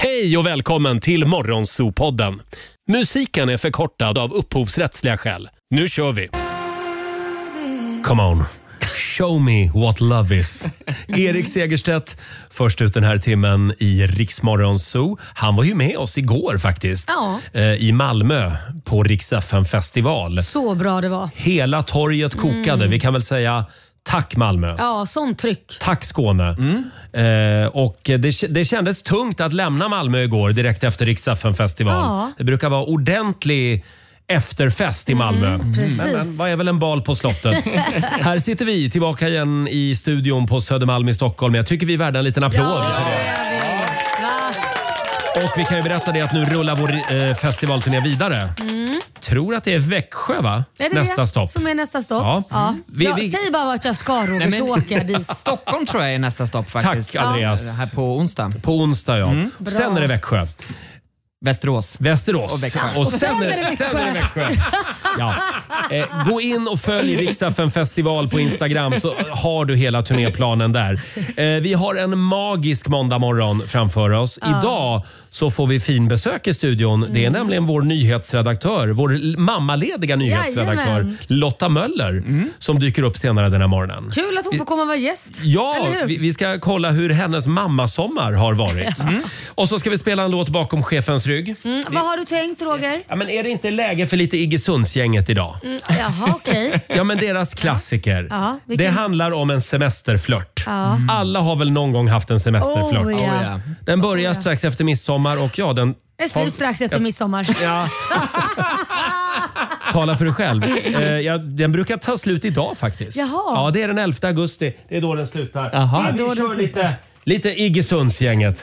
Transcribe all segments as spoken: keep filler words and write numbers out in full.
Hej och välkommen till Morgonzoo-podden. Musiken är förkortad av upphovsrättsliga skäl. Nu kör vi! Come on, show me what love is. Erik Segerstedt, först ut den här timmen i Rix Morgonzoo. Han var ju med oss igår faktiskt. Ja. eh, I Malmö på Rix F M-festival. Så bra det var. Hela torget kokade. Mm. Vi kan väl säga tack Malmö. Ja, sån tryck. Tack Skåne. Mm. Eh, och det, det kändes tungt att lämna Malmö igår direkt efter Rix F M-festival. Ja. Det brukar vara ordentlig efterfest i Malmö. Mm, precis. Men, men vad är väl en bal på slottet? Här sitter vi tillbaka igen i studion på Södermalm i Stockholm. Jag tycker vi är värda en liten applåd Ja, för det. Va? Och vi kan ju berätta det att nu rullar vår eh, festivalturné vidare. Mm. Tror att det är Växjö, va? Är det nästa det stopp. som är nästa stopp? Ja. Ja. Vi- Jag vi- säger bara att jag ska, Roger, Nej, men- så åker jag dit. Stockholm tror jag är nästa stopp faktiskt. Tack, Andreas. Ja. Här på onsdag. På onsdag, ja. Bra. Sen är det Växjö. Västerås. Västerås. Och Växjö. Och sen, sen är, är det sen är det Växjö. Växjö. Ja. Eh, gå in och följ Rix F M festival på Instagram så har du hela turnéplanen där. Eh, vi har en magisk måndag morgon framför oss. Ja. Idag så får vi fin besök i studion. Det är nämligen vår nyhetsredaktör, vår l- mammalediga nyhetsredaktör Jajamän. Lotta Möller som dyker upp senare den här morgonen. Kul att hon får komma och vara gäst. Ja, Eller hur? vi, vi ska kolla hur hennes mammasommar har varit. Och så ska vi spela en låt bakom chefens rygg. Mm, vad har du tänkt, Roger? Ja, men är det inte läge för lite Iggesundsgänget idag? Mm, jaha, okej. Ja, men deras klassiker. Ja, vilken- Det handlar om en semesterflört. Ja. Alla har väl någon gång haft en semesterflört. Oh, ja. Oh, ja. Den börjar strax efter midsommar och ja, den... Det är slut strax efter midsommar. Ja. Tala för dig själv. Eh, ja, den brukar ta slut idag faktiskt. Jaha. Ja, det är den elfte augusti. Det är då den slutar. Jaha. Ja, Det är då vi den kör slutar. lite, lite Iggesundsgänget.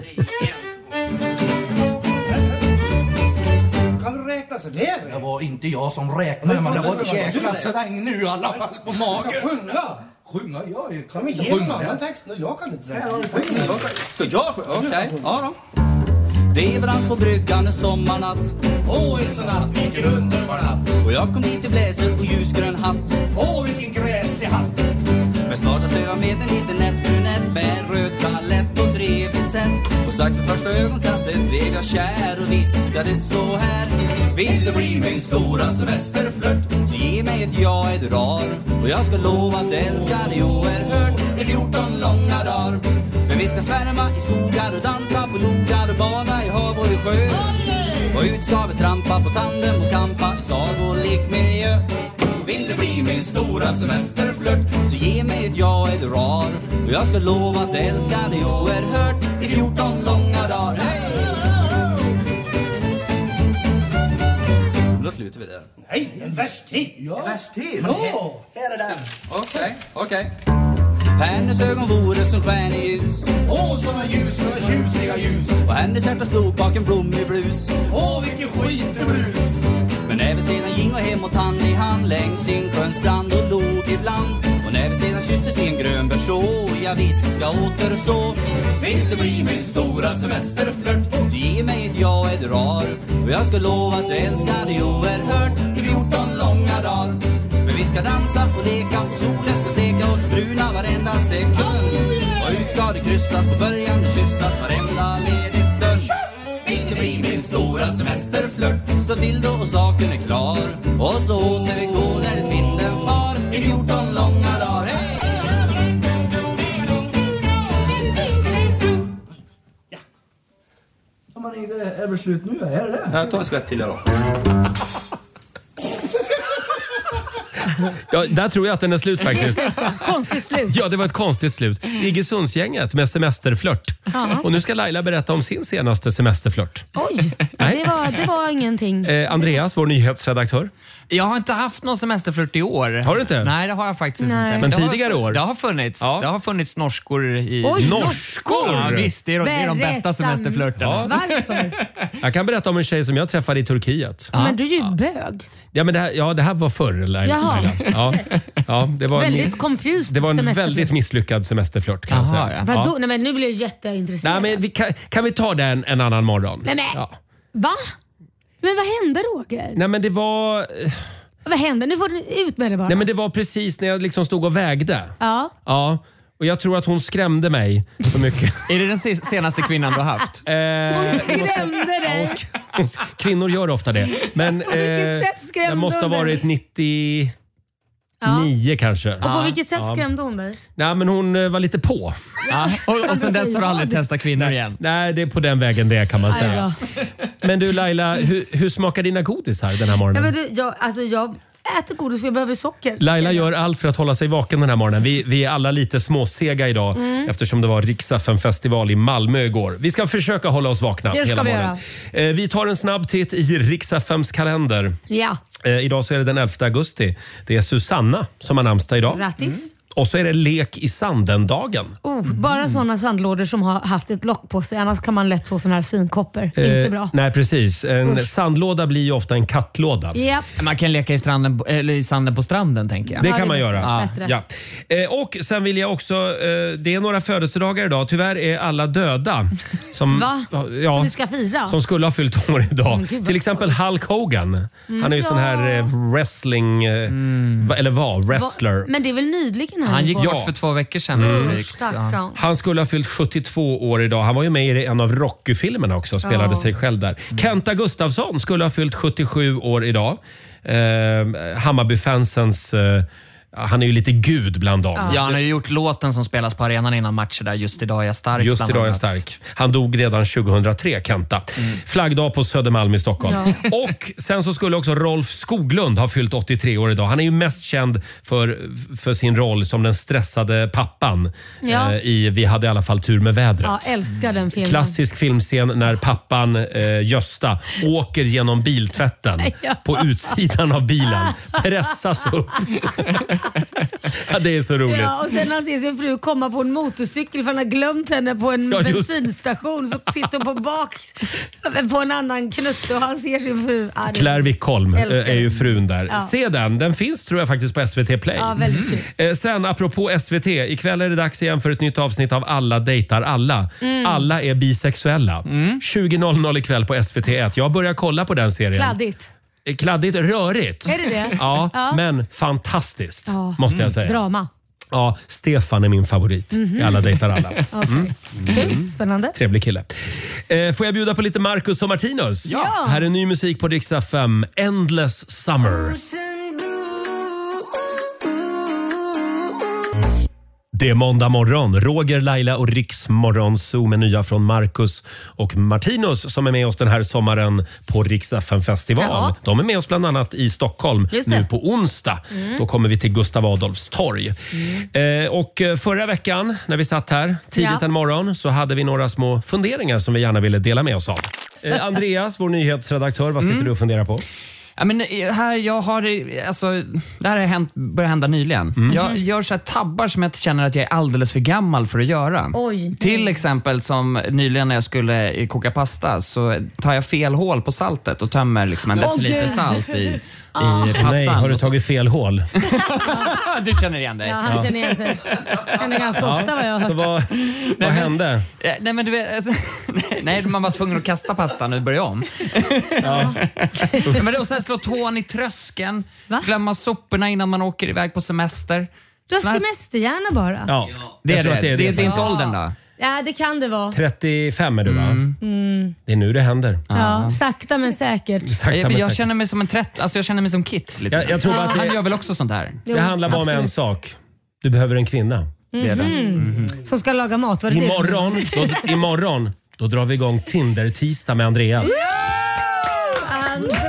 Kan du räkna så där? Det var inte jag som räknade, men det var ett jäkla sväng nu i alla fall på magen. Sjunga! Sjunga? Jag kan Kan vi inte ge någon sjunga. annan text? Jag kan inte text. Ska jag sjunga? Okej, ja då. Det är brans på bryggan en sommarnatt Åh, en sån natt, vilken underbar natt. och jag kom dit i bläser och ljusgrön hatt. Åh, vilken gräslig hatt. Men snart så ser jag med en liten nätt brunett med en röd palett och trevligt sätt. Och strax vid första ögonkastet blev jag kär och viskade så här: Vill du bli min stora semesterflört? Så ge mig ett ja, ett rar, och jag ska lova att älska dig oerhört I fjorton långa dagar. Men vi ska svärma i skogar och dansa på logar och bada i hav och i sjö. Och ut ska vi trampa på tandem och kampa i sagolik miljö. Vill du bli min stora semesterflört? Så ge mig ett ja, ett rar, och jag ska lova att älska dig oerhört I fjorton långa dagar. Hej! Då slutar vi där. Nej, en vers till. Ja. Vers till? Ja. Här är den. Okej, okej. Hennes ögon vore som stjärneljus, Åh, såna ljus, såna tjusiga ljus. och hennes hjärta stod bak en blommig blus. Åh, vilken skitblus. Men när vi sedan ging och hem och hand i hand längs Singsjöns strand och log ibland. Och när vi sedan kysstes i en grön berså, jag viska åter så: Vill du bli min stora semesterflört? så ge mig ett ja, ett rar, och jag ska lova att älska dig oerhört I fjorton långa dagar. För vi ska dansa och leka och solen ska steka oss bruna varenda sekund. Och ut ska det kryssas på början och kyssas varenda ledig stund. Vill du bli min stora semesterflört? Stå till då och saken är klar, och så åter vi gå när det vinden far I fjorton långa dagar. Hej! Ja, men det är väl slut nu, är det det? Jag tar en skvätt till då. Ja, där tror jag att den är slut faktiskt. Konstigt slut. Ja, det var ett konstigt slut. Iggesundsgänget med semesterflört. Och nu ska Laila berätta om sin senaste semesterflört. Oj, ja, det, var, det var ingenting. Eh, Andreas, vår nyhetsredaktör. Jag har inte haft någon semesterflört i år. Har du inte? Nej, det har jag faktiskt Nej. inte. Men det har- tidigare år? Det har funnits. Ja. Det har funnits norskor i... Oj, Norskor! Ja, visst, det är, de- det är de Berätta. bästa semesterflörterna. Ja. Varför? Jag kan berätta om en tjej som jag träffade i Turkiet. Men du är ju bög. Ja, men det här, ja, det här var förr, Laila. Jaha. Ja, ja, det var en, Väldigt confused det var en semesterflört. väldigt misslyckad semesterflört kan jag Jaha, säga. ja. Vadå? Nej, men nu blir jag jätteintresserad. Nej, men vi kan, kan vi ta den en annan morgon? Nej, men, Ja. va? Men vad hände, Roger? Nej, men det var... Vad hände? Nu får du ut med det bara. Nej, men det var precis när jag liksom stod och vägde. Ja. Ja. Och jag tror att hon skrämde mig så mycket. Är det den senaste kvinnan du har haft? Eh, Hon skrämde dig. hon sk- hon sk- kvinnor gör ofta det. Men På vilket sätt skrämde det måste ha hon dig? varit nittionio kanske. Och på vilket sätt skrämde hon dig? Nej, men hon eh, var lite på. Ja. Och, och sen dess har du aldrig testat kvinnor igen? Nej, det är på den vägen det kan man säga. Men du Laila, hur, hur smakar dina godis här den här morgonen? Ja, men du, jag, alltså, jag äter godis för jag behöver socker. Laila gör allt för att hålla sig vaken den här morgonen. Vi, vi är alla lite småsega idag Mm. eftersom det var Rix F M-festival i Malmö igår. Vi ska försöka hålla oss vakna Det ska hela vi morgonen. Eh, vi tar en snabb titt i Rix F M:s kalender. Ja, Eh, idag så är det den elfte augusti. Det är Susanna som har namnsdag idag. grattis. Och så är det lek i sanden-dagen. Oh, bara sådana sandlådor som har haft ett lock på sig. Annars kan man lätt få såna här synkoppor. Inte Eh, bra. Nej, precis. En sandlåda blir ju ofta en kattlåda. Japp. Man kan leka i, stranden, eller i sanden på stranden, tänker jag. Det Ja, kan det man är göra. bättre. Ja. Eh, och sen vill jag också, eh, det är några födelsedagar idag. Tyvärr är alla döda. Som, Va? Ja, Som vi ska fira? som skulle ha fyllt år idag. Men gud, vad Till exempel Hulk Hogan. Han är ju sån här eh, wrestling, eh, va- eller var, wrestler. Va? Men det är väl nyligen här? Han gick Ja. bort för två veckor sedan. Mm. drygt. Stackarn. Han skulle ha fyllt sjuttiotvå år idag. Han var ju med i en av Rocky-filmerna också och spelade Ja. sig själv där. Kenta Gustafsson skulle ha fyllt sjuttiosju år idag. Eh, Hammarby-fansens... Eh, han är ju lite gud bland dem. Ja, han har ju gjort låten som spelas på arenan innan matcher där Just idag är jag stark. Just bland idag är jag annat. stark. Han dog redan tjugohundratre, Kenta. Flaggdag på Södermalm i Stockholm. Och sen så skulle också Rolf Skoglund ha fyllt åttiotre år idag. Han är ju mest känd för, för sin roll som den stressade pappan Ja. eh, i Vi hade i alla fall tur med vädret. Ja, älskar den filmen. Klassisk filmscen när pappan eh, Gösta åker genom biltvätten Ja. på utsidan av bilen. Pressas upp. Ja, det är så roligt. Ja, och sen när han ser sin fru komma på en motorcykel för han har glömt henne på en Ja, just. bensinstation, så sitter hon på bak på en annan knutte och han ser sin fru. Ja, det- Claire Wickholm eh, Älskar är ju den. frun där. Ja. Se den, den finns tror jag faktiskt på S V T Play. Ja, väldigt kul. Eh, Sen apropå S V T, ikväll är det dags igen för ett nytt avsnitt av Alla dejtar alla. Mm. Alla är bisexuella. tjugo noll noll ikväll på S V T ett. Jag börjar kolla på den serien. Kladdigt. Eh, Kladdigt, rörigt. Är det det? Ja, Ja. men fantastiskt Ja. måste jag säga. Drama. Ja, Stefan är min favorit i Alla dejtar alla. Okej. Kul. Spännande. Trevlig kille. Eh, får jag bjuda på lite Marcus och Martinus? Ja. Här är ny musik på Rix F M. Endless Summer. Det är måndag morgon. Roger, Laila och Rix Morgonzoo med nya från Marcus och Martinus som är med oss den här sommaren på Rix F M-festival. Ja. De är med oss bland annat i Stockholm Just det. nu på onsdag. Då kommer vi till Gustav Adolfs torg. Eh, och eh, förra veckan när vi satt här tidigt Ja. en morgon så hade vi några små funderingar som vi gärna ville dela med oss av. Eh, Andreas, vår nyhetsredaktör, vad sitter du och funderar på? Ja, men här, jag har, alltså, det här har hänt, börjat hända nyligen. Jag gör så här tabbar som jag känner att jag är alldeles för gammal för att göra. Oj. Till exempel som nyligen när jag skulle koka pasta så tar jag fel hål på saltet och tömmer liksom en Åh, deciliter Gud. salt i, i pastan. Nej, har du Och så- tagit fel hål? Du känner igen dig. Ja, han känner igen sig. Det händer ganska ofta vad jag har Så hört. vad, vad hände? Eh, Nej, men du vet, alltså, nej, man var tvungen att kasta pastan och börja om. Ja. Men det, och sen slå tån i tröskeln, Va? glömma soporna innan man åker iväg på semester. Du har Såna här- semesterhjärna bara. Ja, Det jag är tror det. att det är det. det, det är inte Ja. åldern då. Ja, det kan det vara. trettiofem är du va? Mm. Det är nu det händer. Ja, sakta men säkert. Sakta Jag, men jag säkert. känner mig som en trett, alltså jag känner mig som Kit. Lite. Jag, jag tror bara att Han det, gör väl också sånt här? Jo, det handlar bara om en absolut. sak. Du behöver en kvinna. Det är det. Som ska laga mat. Var det det? Imorgon, då, imorgon då drar vi igång Tinder-tisdag med Andreas. Andreas!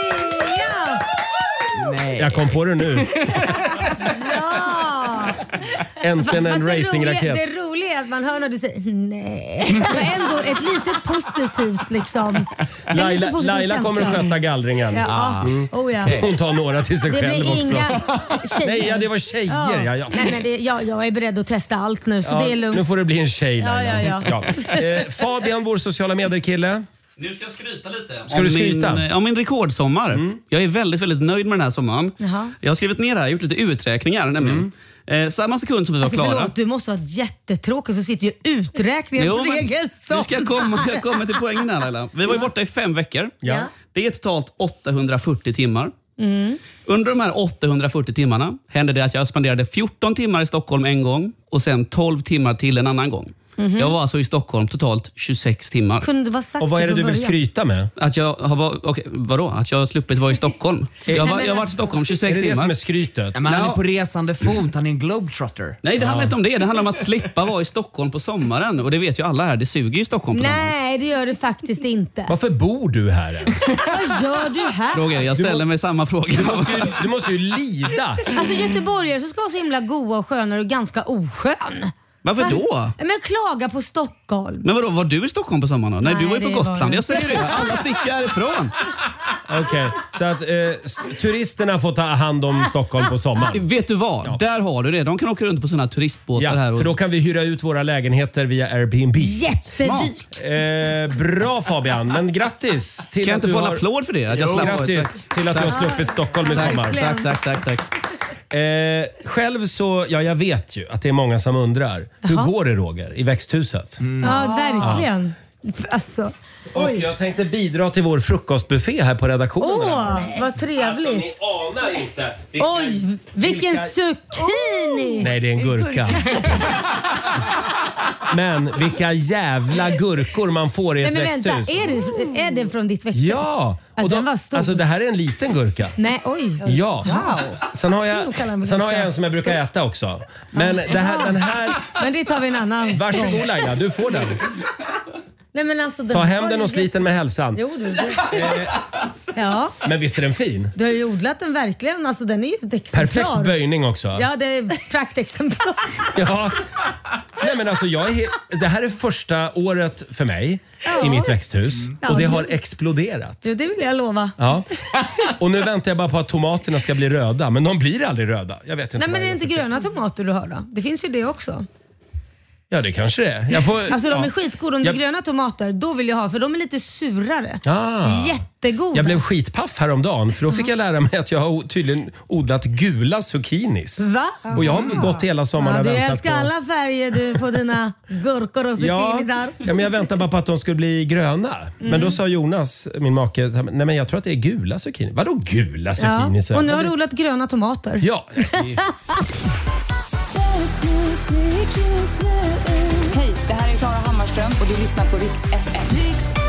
Nej. Jag kom på det nu. Ja! Äntligen Fast en det roliga, ratingraket. det roliga är att man hör när du säger nej. Men ändå ett litet positivt liksom. En liten Laila, positiv Laila kommer att känsla. sköta gallringen. Ja. Oh, ja. Hon tar några till sig Det själv blir också. inga tjejer. Nej, ja, det var tjejer. Ja, ja. Nej, men det, ja, jag är beredd att testa allt nu så Ja, det är lugnt. nu får det bli en tjej Laila. Ja, ja, Ja. Eh, Fabian, vår sociala medier-kille. Nu ska jag skryta lite. Ska du skryta? Min, ja, min rekordsommar. Jag är väldigt, väldigt nöjd med den här sommaren. Jaha. Jag har skrivit ner här, gjort lite uträkningar nämligen. Eh, samma sekund som vi var Alltså, klara. förlåt, du måste vara jättetråkig så sitter ju uträkningen Jo, på men egen nu ska jag komma, jag kommer till poängen här Laila. Vi var ju borta i fem veckor. Ja. Det är totalt åttahundrafyrtio timmar. Mm. Under de här åttahundrafyrtio timmarna hände det att jag spenderade fjorton timmar i Stockholm en gång och sen tolv timmar till en annan gång. Mm-hmm. Jag var alltså i Stockholm totalt tjugosex timmar. Kunde vara sagt och vad är det du vill början. skryta med? Att jag har varit, okay, vadå? Att jag har sluppit vara i Stockholm. Jag, var, jag har varit i Stockholm tjugosex timmar. Är det det som är skrytet? Ja, men han är på resande fot, han är en globetrotter. Nej, det handlar inte om det. Det handlar om att slippa vara i Stockholm på sommaren. Och det vet ju alla här, det suger ju i Stockholm på sommaren. Nej, det gör det faktiskt inte. Varför bor du här ens? Vad gör du här? Roger, jag ställer mig samma fråga. Du måste ju, du måste ju lida. Alltså göteborgare så ska vara så himla goa och sköna och ganska oskön. Varför då? Men klaga på Stockholm. Men vadå, var du i Stockholm på sommaren då? Nej, Nej, du var ju på det Gotland. var Jag säger det, alla sticker härifrån. Okej, okay, så att eh, turisterna får ta hand om Stockholm på sommaren. Vet du vad? Ja. Där har du det. De kan åka runt på såna turistbåtar ja, här. Och... för då kan vi hyra ut våra lägenheter via Airbnb. Jättedyrt. Eh, bra Fabian, men grattis till kan jag att inte du få en har... applåd för det? Att jag Jo, slapp grattis till att du har sluppit Stockholm i sommar. Tack, tack, tack, tack. Eh, själv så, ja jag vet ju att det är många som undrar. Hur Jaha. går det Roger i växthuset? Mm. Ja, verkligen. Alltså. Och jag tänkte bidra till vår frukostbuffé här på redaktionen. Åh, vad trevligt. Alltså ni anar inte. Vilka, Oj, vilken vilka... zucchini! Nej, det är en gurka. Men vilka jävla gurkor man får i ett Nej, men vänta, växthus. är det, är det från ditt växthus? Ja, Att och den då, var stor. alltså det här är en liten gurka. Nej, oj. Ja. Wow. Sen har Skulle nog kalla den jag, för sen har jag ganska en som jag brukar äta också. Men det här, den här... Men det tar vi en annan. Varsågod Laila, du får den. Nej, men alltså, den Ta hem var den ju och slit den med hälsan. Jo, du. du. Ja, Men visst är den fin? du har ju odlat den verkligen. Alltså, den är ju ett exemplar. Perfekt böjning också. Ja, det är praktexemplar. Ja. Nej, men alltså, jag är, he- det här är första året för mig Ja. i mitt växthus. Ja, Och det det- har exploderat. Du, det vill jag lova. Ja. Och nu väntar jag bara på att tomaterna ska bli röda. Men de blir aldrig röda. Jag vet inte Nej, vad men är jag det gör inte för fel. gröna tomater du har då? Det finns ju det också. Ja, det kanske det är. Jag får, Alltså de ja. är skitgoda. Om det är Jag- gröna tomater, då vill jag ha. För de är lite surare. Ah. Jättegoda. Jag blev skitpaff häromdagen för då fick jag lära mig att jag har o- tydligen odlat gula zucchinis. Va? Och jag har gått hela sommaren Ja, och du väntat älskar på... alla färger du på dina gurkor och Ja, zucchinisar. ja, men jag väntar bara på att de skulle bli gröna. Men då sa Jonas, min make, nej men jag tror att det är gula zucchini. Vadå gula zucchini? Ja. Och nu har du odlat gröna tomater. Ja, det- Hej, det här är Klara Hammarström och du lyssnar på Rix F M.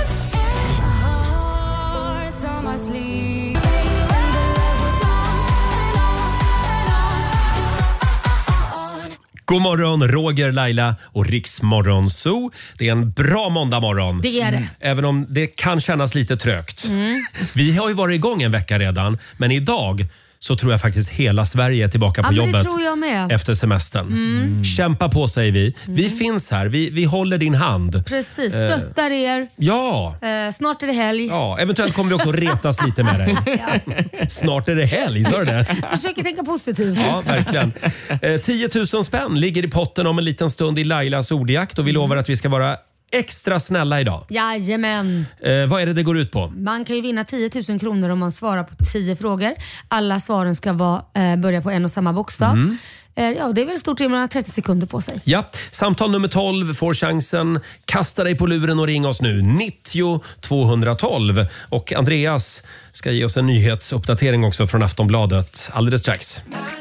God morgon, Roger, Laila och Riksmorgon Zoo. Det är en bra måndagmorgon. Det är det. Även om det kan kännas lite trögt. Vi har ju varit igång en vecka redan, men idag så tror jag faktiskt hela Sverige är tillbaka på Ja, men det jobbet tror jag med. efter semestern. Mm. Kämpa på säger vi. Vi finns här, vi, vi håller din hand. Precis, stöttar er. Ja, Eh, snart är det helg. ja, eventuellt kommer vi också retas lite med dig. Snart är det helg, sa du det? Försöker tänka positivt. Ja, verkligen. Eh, tio tusen spänn ligger i potten om en liten stund i Lailas ordjakt och vi lovar att vi ska vara extra snälla idag. Jajamän. Eh, vad är det det går ut på? Man kan ju vinna tio tusen kronor om man svarar på tio frågor. Alla svaren ska vara, eh, börja på en och samma bokstav. Mm. Eh, ja, det är väl stort rimligt, man har trettio sekunder på sig. Ja, samtal nummer tolv får chansen. Kasta dig på luren och ring oss nu. nittio tvåhundratolv. Och Andreas ska ge oss en nyhetsuppdatering också från Aftonbladet alldeles strax.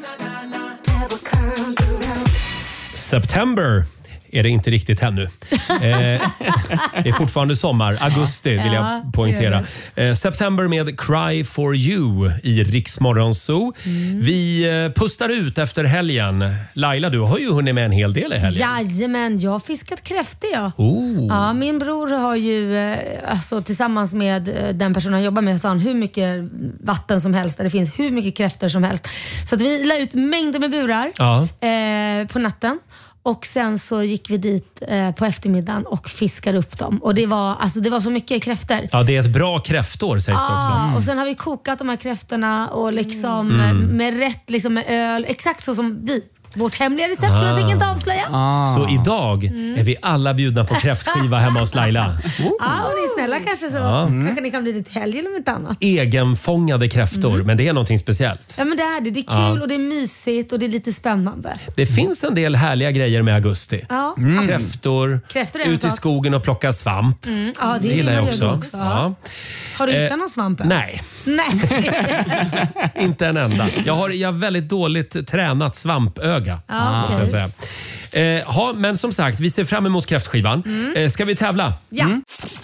September är det inte riktigt ännu. Eh, det är fortfarande sommar. Augusti vill Ja, jag poängtera. Eh, September med Cry for you i Rix Morgon Zoo. Mm. Vi eh, pustar ut efter helgen. Laila, du har ju hunnit med en hel del i helgen. Jajamän, jag har fiskat kräftor jag. Oh. Ja, min bror har ju eh, alltså, tillsammans med eh, den personen han jobbar med så har han hur mycket vatten som helst där det finns hur mycket kräftor som helst. Så att vi la ut mängder med burar Ja. eh, på natten. Och sen så gick vi dit eh, på eftermiddagen och fiskade upp dem. Och det var, alltså, det var så mycket kräftor. Ja, det är ett bra kräftår sägs det också. Ja, och sen har vi kokat de här kräftorna och liksom Mm. eh, med rätt liksom med öl. Exakt så som vi. Vårt hemliga recept som jag tänker inte avslöja. Så idag är vi alla bjudna på kräftskiva hemma hos Laila. Ja, och ni är snälla kanske så kanske ni kan bli lite helg eller något annat. Egenfångade kräftor, men det är någonting speciellt. Ja, men det är det. Det är kul Ja. och det är mysigt och det är lite spännande. Det finns en del härliga grejer med augusti. Ja, Kräftor, Kräftor är en ut i sak. skogen och plocka svamp. mm. Ja det, Det gillar jag man också. gör också. Ja. Har du hittat Eh, någon svamp? Nej, Nej. inte en enda. Jag har, jag har väldigt dåligt tränat svampöga. Ja, måste jag säga. Eh, ha, men som sagt, vi ser fram emot kräftskivan. Mm. Eh, ska vi tävla? Ja. Mm.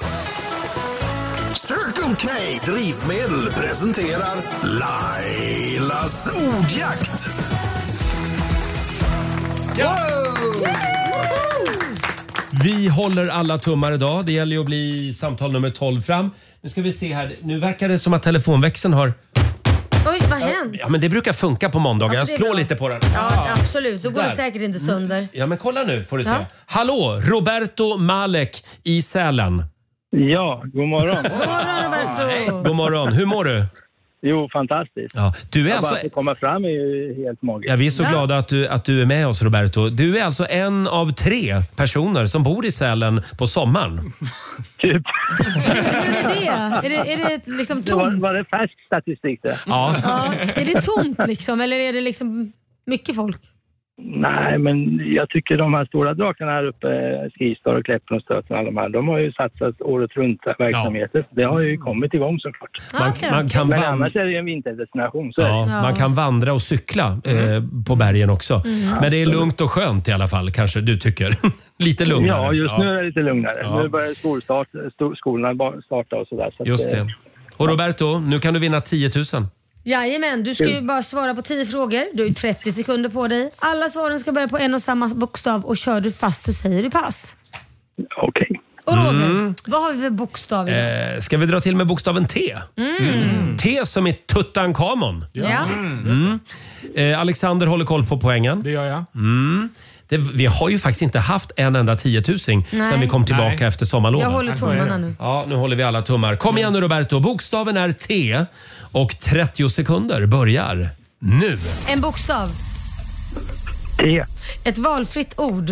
Circle K Drivmedel presenterar Lailas ordjakt. Vi håller alla tummar idag. Det gäller ju att bli samtal nummer tolv fram. Nu ska vi se här. Nu verkar det som att telefonväxeln har... Oj, vad har hänt? Ja, men det brukar funka på måndagar. Ja, Jag det är slår bra. lite på den. Ja, absolut. Då går det Där. säkert inte sönder. Ja, men kolla nu får du se. Ja. Hallå, Roberto Malek i Sälen. Ja, god morgon. God morgon, Roberto. God morgon. Hur mår du? Jo, fantastiskt. Ja, du är Jag alltså... bara att komma fram är ju helt magiskt. Ja, vi är så Ja. glada att du, att du är med oss, Roberto. Du är alltså en av tre personer som bor i Sälen på sommaren. Typ. Hur är det? Är det, är det ett liksom Det var, tomt? var det färsk statistik det? Ja. Ja. Är det tomt liksom? Eller är det liksom mycket folk? Nej, men jag tycker de här stora drakarna här uppe, Skistar och Kläppen och Stöten, alla de här, de har ju satsat året runt verksamheter. Det har ju kommit igång såklart. Man, Okej, man, okej. kan Men van- annars är det ju en vinterdestination, så är det. ja, man kan vandra och cykla eh, på bergen också. Men det är lugnt och skönt i alla fall, kanske du tycker. Lite lugnare. Ja, just nu är det lite lugnare. Ja. Nu börjar skolstart, sto- skolorna ba- starta och sådär. Så att, Just eh, det. Och Roberto, nu kan du vinna tio tusen. Jajamän, du ska ju bara svara på tio frågor. Du har ju trettio sekunder på dig. Alla svaren ska börja på en och samma bokstav och kör du fast så säger du pass. Okej. Och Roger, vad har vi för bokstav idag? Eh, ska vi dra till med bokstaven T? Mm. T som i Tutankhamon. Ja. Mm. Eh, Alexander håller koll på poängen. Det gör jag. Mm. Det, vi har ju faktiskt inte haft en enda tiotusing Nej. sen vi kom tillbaka Nej. efter sommarlovet. Jag håller tummarna nu. Ja, nu håller vi alla tummar. Kom igen nu Roberto. Bokstaven är T och trettio sekunder börjar nu. En bokstav. T. Ett valfritt ord.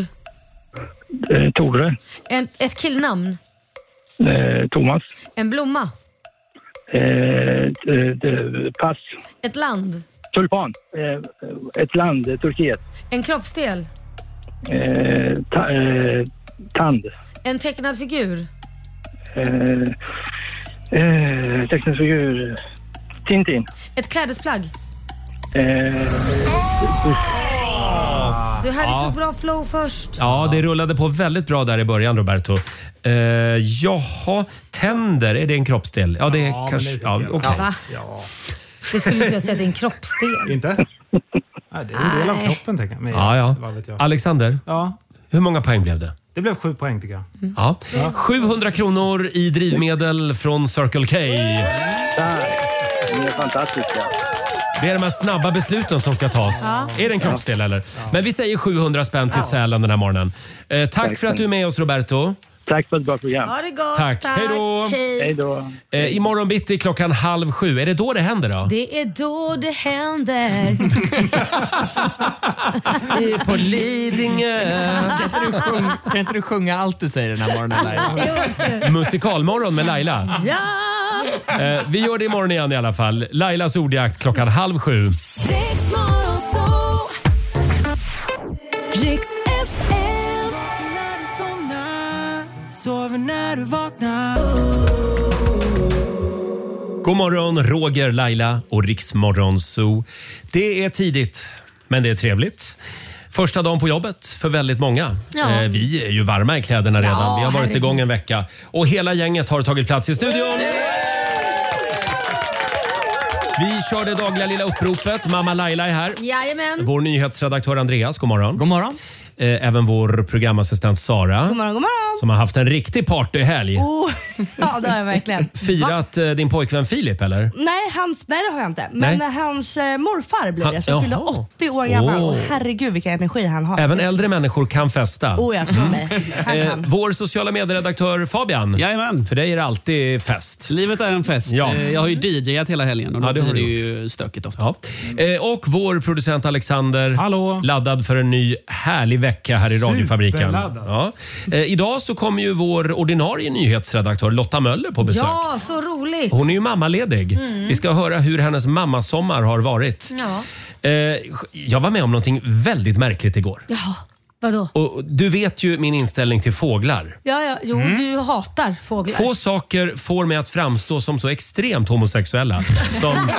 Eh, Tore. En, ett killnamn. Eh, Thomas. En blomma. Eh, t- t- pass. Ett land. Tulpan. Eh, ett land, eh, Turkiet. En kroppsdel. Eh, ta, eh, tand. En tecknad figur. Eh, eh, teknisk figur. Tintin. Ett klädesplagg. Eh, Du hade Ja. så bra flow först. Ja, det rullade på väldigt bra där i början Roberto. Eh, jaha, tänder, är det en kroppsdel? Ja, det är Ja, men kanske... det tycker Ja, jag. okej. Va? Ja. Det skulle inte jag säga att det är en kroppsdel. Inte? Nej, det är en del av Nej. kroppen, tänker jag. Men, Ja, ja. Vad vet jag. Alexander, Ja, hur många poäng blev det? det blev sju poäng tycker jag. Ja. sjuhundra kronor i drivmedel från Circle K. där. Ni är fantastiska. Det är de här snabba besluten som ska tas. Är det en kroppsdel eller? Men vi säger sjuhundra spänn till Sälen den här morgonen. Eh, tack Tack för att du är med oss Roberto. Tack för ett bra program. Ha det gott. Tack. Hej då. Hej Hej. då. Eh, imorgon bitti klockan halv sju. Är det då det händer då? Det är då det händer. På Lidingö. Kan inte, du sjunga, kan inte du sjunga allt du säger den här morgonen, Laila? Jo, också. Musikalmorgon med Laila. Ja! Eh, vi gör det imorgon igen i alla fall. Lailas ordjakt klockan halv sju. Riks F M. Sover när du vaknar. God morgon, Roger, Laila och Riksmorgon Zoo. Det är tidigt, men det är trevligt. Första dagen på jobbet för väldigt många. Ja. Eh, vi är ju varma i kläderna redan. Ja, vi har varit herregud. igång en vecka. Och hela gänget har tagit plats i studion. Vi kör det dagliga lilla uppropet. Mamma Laila är här. Jajamän. Vår nyhetsredaktör Andreas, god morgon. God morgon. Eh, Även vår programassistent Sara. God morgon, god morgon. Som har haft en riktig partyhelg. Oh, ja, det har jag verkligen. Firat eh, din pojkvän Filip, eller? Nej, hans, nej, det har jag inte. Men Nej. hans eh, morfar blir Han- det. Som fyllde jaha. åttio år gammal. Åh. Och herregud vilken energi han har. Även äldre människor kan festa. Oh, jag tror mig. Han, Eh, han. vår sociala medieredaktör Fabian. Jajamän. För dig är det alltid fest. Livet är en fest. Ja. Eh, Jag har ju D Jat hela helgen och då Ja, det har blir det du ju stökigt ofta. Ja. Eh, och vår producent Alexander. Hallå. Laddad för en ny härlig vecka här i radiofabriken. Superladdad. Ja. Eh, idag så kommer ju vår ordinarie nyhetsredaktör Lotta Möller på besök. Ja, så roligt. Hon är ju mammaledig. Vi ska höra hur hennes mammasommar har varit. Ja. Eh, jag var med om någonting väldigt märkligt igår. Ja. Vadå? Och du vet ju min inställning till fåglar. Ja, ja, jo, Mm. du hatar fåglar. Få saker får mig att framstå som så extremt homosexuella som,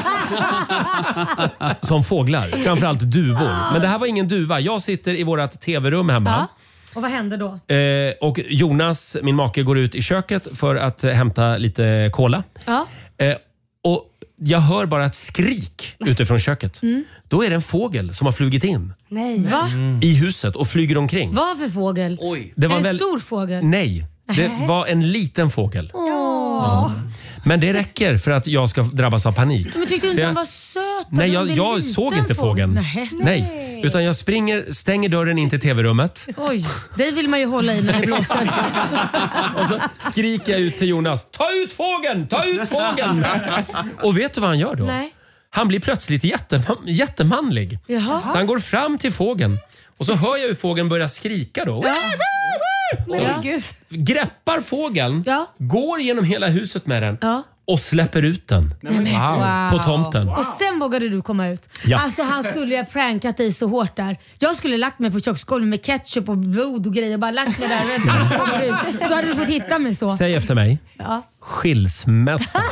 som fåglar. Framförallt duvor. Men det här var ingen duva. Jag sitter i vårt tv-rum hemma. Ja. Och vad hände då? Eh, och Jonas, min make, går ut i köket för att eh, hämta lite cola. Ja. Eh, och jag hör bara ett skrik utifrån köket. Mm. Då är det en fågel som har flugit in Nej. Va? i huset och flyger omkring. Vad för fågel? Oj. Det var en väl- stor fågel? Nej, det Nähä. var en liten fågel. Åh. Men det räcker för att jag ska drabbas av panik. Men tyckte du Så inte jag- den var söt? Nej, Den jag, var en jag liten såg inte fågel. fågeln. Nej. Nej. Utan jag springer, stänger dörren in till tv-rummet. Oj, det vill man ju hålla i när det blåser. Och så skriker jag ut till Jonas. Ta ut fågeln! Ta ut fågeln! Och vet du vad han gör då? Nej. Han blir plötsligt jätte, jättemanlig. Jaha. Så han går fram till fågeln. Och så hör jag hur fågeln börjar skrika då. Ja. Och Ja. greppar fågeln, Ja. går genom hela huset med den Ja. och släpper ut den. Wow. På tomten. Och sen vågade du komma ut. Ja. Alltså han skulle ju ha prankat dig så hårt där. Jag skulle lagt mig på köksgolvet med ketchup och blod och grejer. Bara lagt mig där och väntat på att komma ut. Så hade du fått hitta mig så. Säg efter mig. Ja. Skilsmässa.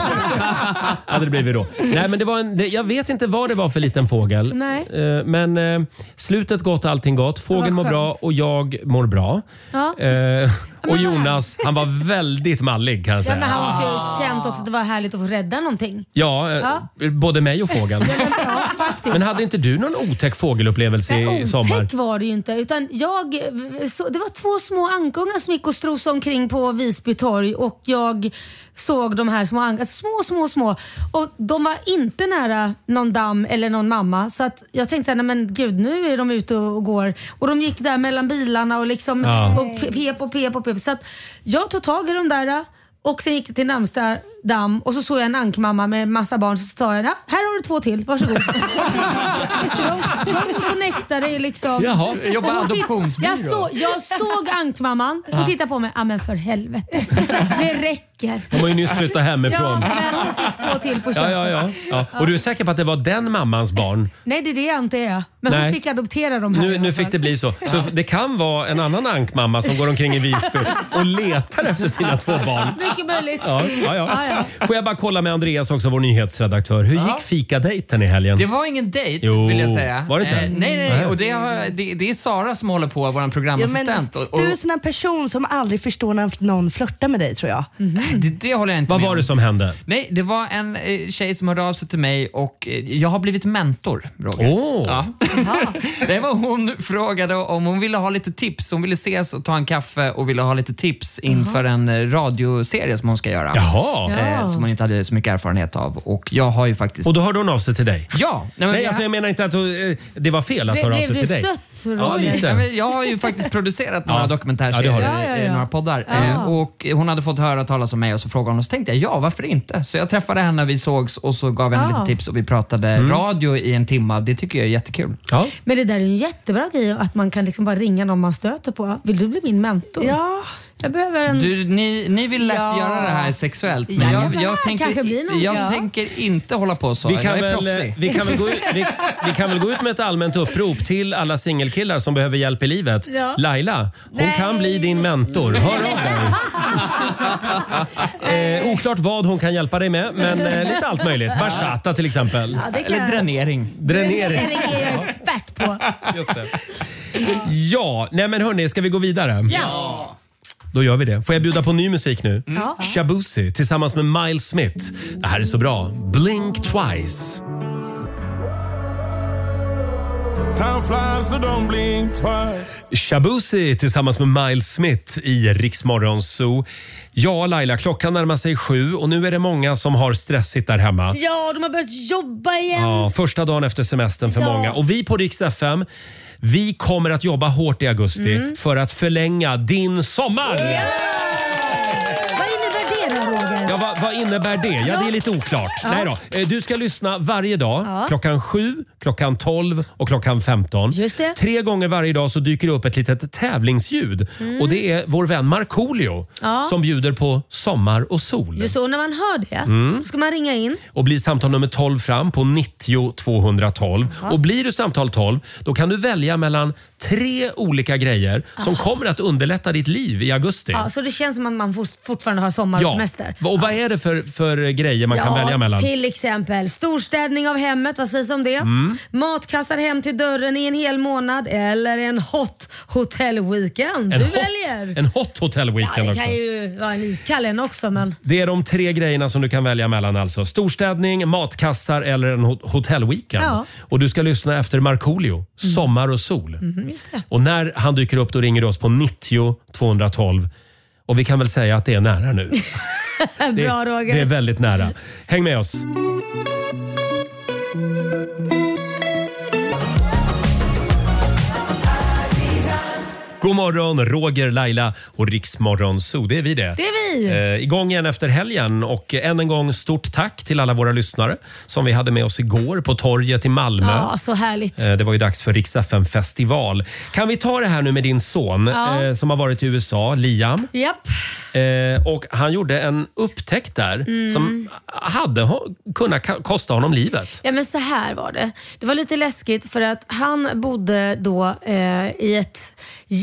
Hade det blivit då. Nej, men det var en, det, jag vet inte vad det var för liten fågel. Nej. Eh, men eh, slutet gott, allting gott. Fågeln mår Vad bra och jag mår bra. Ja. Eh, och Jonas, han var väldigt mallig kan jag Ja, säga. men han måste ju ha känt också att det var härligt att få rädda någonting. Ja, eh, Ja. både mig och fågeln. Ja, men, ja, faktiskt. Men hade inte du någon otäck fågelupplevelse Nej, i sommar? otäck var det ju inte. Utan jag, så, det var två små ankungar som gick och strosade omkring på Visby torg och jag såg de här små ankungarna. Små, små, små. Och de var inte nära någon damm eller någon mamma. Så att jag tänkte så här, nej men gud, nu är de ute och går. Och de gick där mellan bilarna och liksom Ja. och pep och pep och pep. Så att jag tog tag i dem där och sen gick jag till närmsta damm och så såg jag en ankmamma med massa barn, så sa jag, ja, här har du två till, varsågod. Så de, de connectade liksom. Jaha. Jobbar Och hon titt- adoptionsbyrå. Jag, så, jag såg ankmamman, hon tittade på mig, ja men för helvete, det räcker. De har ju nyss flyttat Ja, hemifrån. men jag fick två till på Ja, köpet. ja, ja, ja. Och du är säker på att det var den mammans barn? Nej, det är det jag inte är. Men Nej. hon fick adoptera dem här. i Nu, alla nu fall. fick det bli så. Så det kan vara en annan ankmamma som går omkring i Visby och letar efter sina två barn. Mycket möjligt. Ja, ja, Ja, ja. Får jag bara kolla med Andreas också, vår nyhetsredaktör. Hur gick fikadejten i helgen? Det var ingen dejt Jo, vill jag säga. var det inte? Eh, nej, nej, Nej. Och det, har, det, det är Sara som håller på, vår Ja, programassistent. men, och, och, du är en sån här person som aldrig förstår när någon flörtar med dig, tror jag. det, det håller jag inte Vad med var om. det som hände? Nej, det var en eh, tjej som hörde av sig till mig och eh, jag har blivit mentor, Roger. Åh. Ja. Det var hon frågade om hon ville ha lite tips. Hon ville ses och ta en kaffe och ville ha lite tips inför en eh, radioserie som hon ska göra. Jaha. Eh, som hon inte hade så mycket erfarenhet av. Och jag har ju faktiskt... Och då hörde hon av sig till dig? Ja! Nej, men Nej, jag- alltså jag menar inte att hon, eh, det var fel att Blev- höra av blev sig du till dig. stött, Ja, Roger? lite. Ja, men jag har ju faktiskt producerat några Ja. dokumentärserier, Ja, det har du. i- Ja, ja, i ja. några poddar. Ja. Eh, och hon hade fått höra talas om mig och så frågade hon och så tänkte jag, ja varför inte? Så jag träffade henne, vi sågs och så gav henne Ja. lite tips och vi pratade Mm. radio i en timme. Det tycker jag är jättekul. Ja. Men det där är en jättebra grej, att man kan liksom bara ringa någon man stöter på. Vill du bli min mentor? Ja. Jag behöver en... Du, ni, ni vill lätt Ja. göra det här sexuellt, men Ja. jag, Det jag, här tänker, kanske blir något, jag ja. tänker inte hålla på så. Vi jag kan, är väl, proffsig. vi, kan väl gå ut, vi, vi kan väl gå ut med ett allmänt upprop till alla singelkillar som behöver hjälp i livet. Ja. Laila, hon Nej. kan bli din mentor. Hör av dig. Eh, oklart vad hon kan hjälpa dig med, men eh, lite allt möjligt. Bachata till exempel. Ja, det kan Eller jag- dränering. Dränering. Det är jag expert på. Just det. Ja, nej men hörni, ska vi gå vidare? Ja. Då gör vi det. Får jag bjuda på ny musik nu? Ja. Shabuzi tillsammans med Miles Smith. Det här är så bra. Blink Twice. Time flies, so don't blink twice. Shabuzi tillsammans med Miles Smith i Rix Morgon Zoo. Ja, Laila, klockan närmar sig sju och nu är det många som har stressigt där hemma. Ja, de har börjat jobba igen. Ja, första dagen efter semestern för Ja. många. Och vi på Rix F M, vi kommer att jobba hårt i augusti Mm. för att förlänga din sommar. Vad innebär det då, Roger? Ja, vad, vad innebär det? Ja, det är lite oklart. Ja. Nej då. Eh, Du ska lyssna varje dag. Ja. Klockan sju, klockan tolv och klockan femton. Just det. Tre gånger varje dag så dyker det upp ett litet tävlingsljud. Mm. Och det är vår vän Markoolio Ja. som bjuder på sommar och sol. Just så, när man hör det Mm. då ska man ringa in. Och blir samtal nummer tolv fram på nittio tvåhundratolv. Ja. Och blir du samtal tolv, då kan du välja mellan tre olika grejer som kommer att underlätta ditt liv i augusti. Ja, så det känns som att man fort- fortfarande har sommar och semester. Och vad är det för, för grejer man kan välja mellan? Till exempel storstädning av hemmet, vad sägs om det? Mm. Matkassar hem till dörren i en hel månad eller en hot hotel weekend. En Du hot, väljer. en hot hotel Ja, weekend det också. kan ju vara en iskall en också, men Det är de tre grejerna som du kan välja mellan alltså. Storstädning, matkassar eller en ho- hotellweekend. Ja. Och du ska lyssna efter Markoolio, Sommar och sol. Mhm, just det. Och när han dyker upp då ringer du oss på nittio tvåhundratolv. Och vi kan väl säga att det är nära nu. Det, Bra Roger. det är väldigt nära. Häng med oss. God morgon, Roger, Laila och Riksmorgon Zoo. Det är vi det. Det är vi. Eh, igång igen efter helgen och än en gång stort tack till alla våra lyssnare som vi hade med oss igår på torget i Malmö. Ja, så härligt. Eh, Det var ju dags för Rix F M-festival. Kan vi ta det här nu med din son Ja. eh, som har varit i U S A, Liam? Japp. Eh, och han gjorde en upptäckt där Mm. som hade ho- kunnat ka- kosta honom livet. Ja, men så här var det. Det var lite läskigt för att han bodde då eh, i ett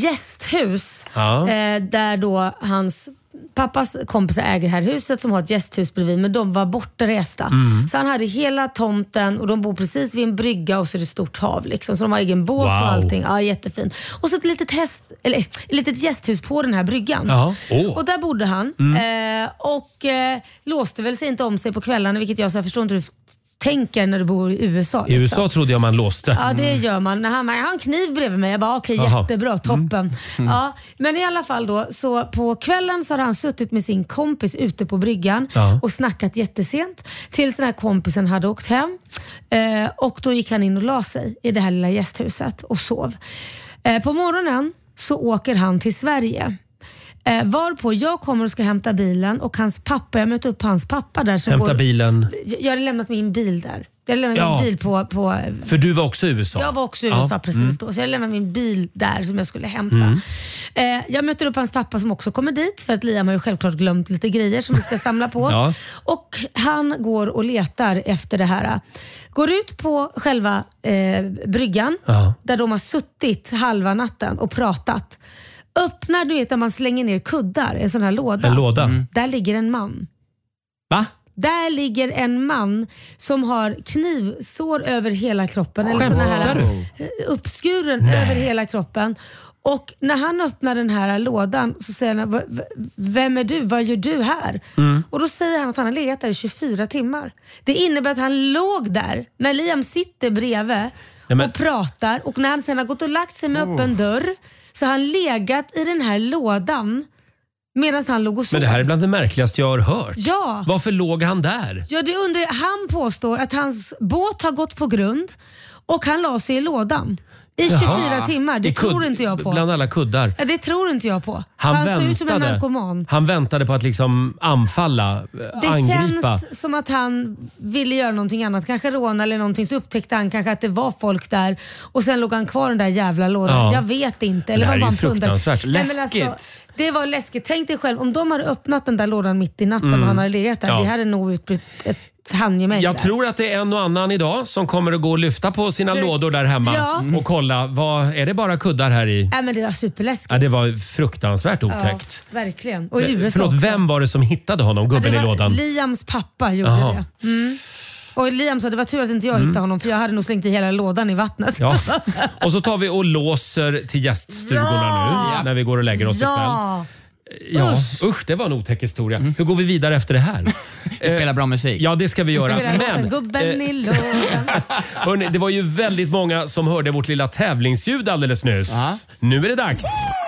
gästhus Ja. eh, där då hans pappas kompisar äger det här huset som har ett gästhus bredvid, men de var bortresta. Mm. Så han hade hela tomten och de bor precis vid en brygga och så är det stort hav liksom. Så de har egen båt Wow. och allting. Ja, jättefint. Och så ett litet, häst, eller, ett litet gästhus på den här bryggan. Ja. Oh. Och där bodde han Mm. eh, och eh, låste väl sig inte om sig på kvällarna, vilket jag så jag förstår inte hur du tänker när du bor i U S A. I U S liksom. A trodde jag man låste. Ja, det gör man. När han, jag har en kniv bredvid mig. Jag bara, okej, Jaha. jättebra, toppen. Mm. Ja, men i alla fall då, så på kvällen så har han suttit med sin kompis ute på bryggan Ja. och snackat jättesent tills den här kompisen hade åkt hem. Eh, och då gick han in och la sig i det här lilla gästhuset och sov. Eh, på morgonen så åker han till Sverige. Eh, varpå jag kommer och ska hämta bilen och hans pappa, jag möter upp hans pappa där. Som Hämta går, bilen. Jag, jag hade lämnat min bil där. Jag hade lämnat Ja. min bil på, på För du var också i U S A. jag var också i U S A Ja. precis Mm. då, så jag lämnade min bil där som jag skulle hämta. Mm. Eh, jag möter upp hans pappa som också kommer dit för att Liam har ju självklart glömt lite grejer som vi ska samla på oss. Ja. Och han går och letar efter det här. Går ut på själva eh, bryggan Ja. där de har suttit halva natten och pratat. Öppnar, du vet, när man slänger ner kuddar, en sån här låda. En låda. Mm. Där ligger en man. Va? Där ligger en man som har knivsår över hela kroppen. Eller Skämtar såna här, du? eh, uppskuren Nej. över hela kroppen. Och när han öppnar den här lådan så säger han, "V- v- vem är du? Vad gör du här? Mm. Och då säger han att han har legat där i tjugofyra timmar. Det innebär att han låg där när Liam sitter bredvid men- och pratar, och när han sen har gått och lagt sig med Oh. öppen dörr så har han legat i den här lådan medan han låg och sov. Men det här är bland det märkligaste jag har hört. Ja. Varför låg han där? Ja, det undrar jag. Han påstår att hans båt har gått på grund och han la sig i lådan i tjugofyra Jaha. timmar. Det I tror kudd- inte jag på. Bland alla kuddar. Ja, det tror inte jag på. Han, han ser ut som en väntade, narkoman. han väntade på att liksom anfalla, Det angripa. känns som att han ville göra någonting annat. Kanske råna eller någonting. Så upptäckte han kanske att det var folk där och sen låg han kvar i den där jävla lådan. Ja. Jag vet inte. Eller Det här var är bara ju en plundare. fruktansvärt. Nej, men alltså, Läskigt. det var läskigt. Tänk dig själv om de hade öppnat den där lådan mitt i natten Mm. och han hade legat där. Ja. Det hade nog utbrutit ett handgemäng Jag där. tror att det är en och annan idag som kommer att gå och lyfta på sina För- lådor där hemma Ja. och kolla, vad, är det bara kuddar här i? Nej, men det var superläskigt. Ja, det var fruktansvärt otäckt. Ja, verkligen. Och i U S A Förlåt, också. vem var det som hittade honom, Ja, gubben det i var lådan? Liams pappa gjorde Jaha. det. Mm. Och Liam sa det var tur att inte jag Mm. hittade honom för jag hade nog slängt i hela lådan i vattnet. Ja. Och så tar vi och låser till gäststugorna Ja. nu när vi går och lägger oss ikväll. Ja. Ja, usch. Det var en otäck historia. Hur går vi vidare efter det här? Vi spelar bra musik. Ja, det ska vi göra. Spela låten Men Gubben i lådan. hörni, det var ju väldigt många som hörde vårt lilla tävlingsljud alldeles nyss. Nu är det dags.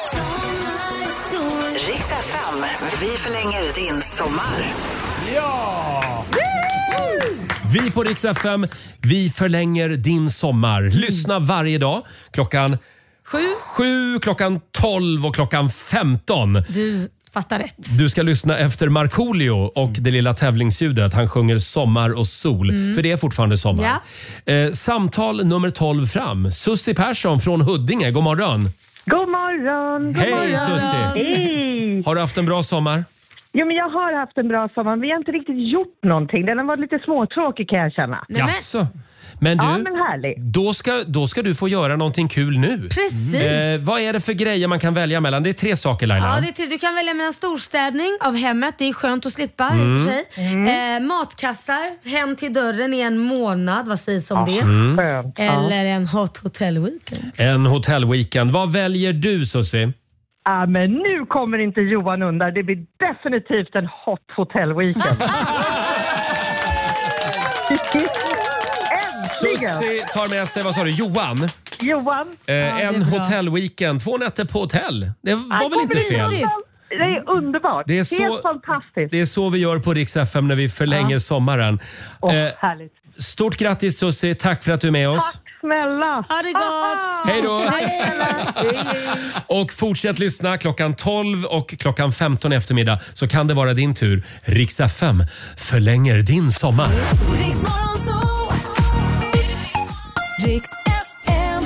Rix F M, vi förlänger din sommar. Ja! Vi på Rix F M, vi förlänger din sommar. Lyssna varje dag klockan Sju. sju, klockan tolv och klockan femton. Du, fatta rätt. Du ska lyssna efter Markoolio och det lilla tävlingsljudet. Han sjunger Sommar och sol, Mm. för det är fortfarande sommar. Ja. Eh, samtal nummer tolv fram. Sussi Persson från Huddinge, god morgon. God morgon! God Hej morgon. Sussi! Hej! Har du haft en bra sommar? Jo, men jag har haft en bra sommar. Vi har inte riktigt gjort någonting. Den har varit lite småtråkig kan jag känna. Jaså? Men du, ja, men härligt. Då ska, då ska du få göra någonting kul nu. Precis. Eh, vad är det för grejer man kan välja mellan? Det är tre saker, Laila. Ja, det är tre. Du kan välja mellan storstädning av hemmet. Det är skönt att slippa Mm. i och för sig. Eh, matkassar hem till dörren i en månad. Vad sägs om Ja, det? Mm. skönt. Eller en hot hotel weekend. En hotellweekend. Vad väljer du, Sussi? Ja, men nu kommer inte Johan undan. Det blir definitivt en hot hotel weekend. Sussi tar med sig, vad sa du, Johan? Johan. Eh, Ja, det är en bra. hotellweekend. Två nätter på hotell. Det var Ja, väl inte fel? Det är underbart. Det är så- Helt fantastiskt. Det är så vi gör på Rix F M när vi förlänger Ja. sommaren. Åh, Eh, härligt. Stort grattis Sussi, tack för att du är med oss. Tack snälla. Ha det gott. Hej då. Hej. Och fortsätt lyssna klockan tolv och klockan femton i eftermiddag så kan det vara din tur. Rix F M förlänger din sommar. Rix F M.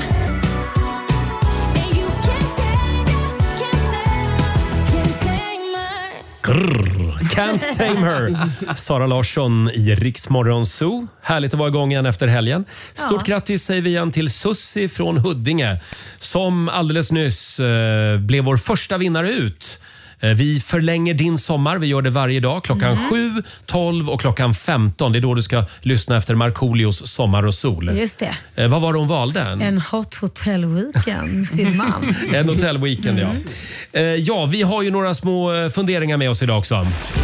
Grrr, can't tame her. Sara Larsson i Rix Morgon Zoo. Härligt att vara igång igen efter helgen. Stort Ja. grattis säger vi igen till Sussi från Huddinge som alldeles nyss eh, blev vår första vinnare ut. Eh, Vi förlänger din sommar. Vi gör det varje dag klockan Mm. sju, tolv och klockan femton. Det är då du ska lyssna efter Markoolios Sommar och sol. Just det. Eh, vad var det hon valde? En, En hot hotel weekend med sin man. en hotellweekend, ja. Eh, ja, vi har ju några små eh, funderingar med oss idag också.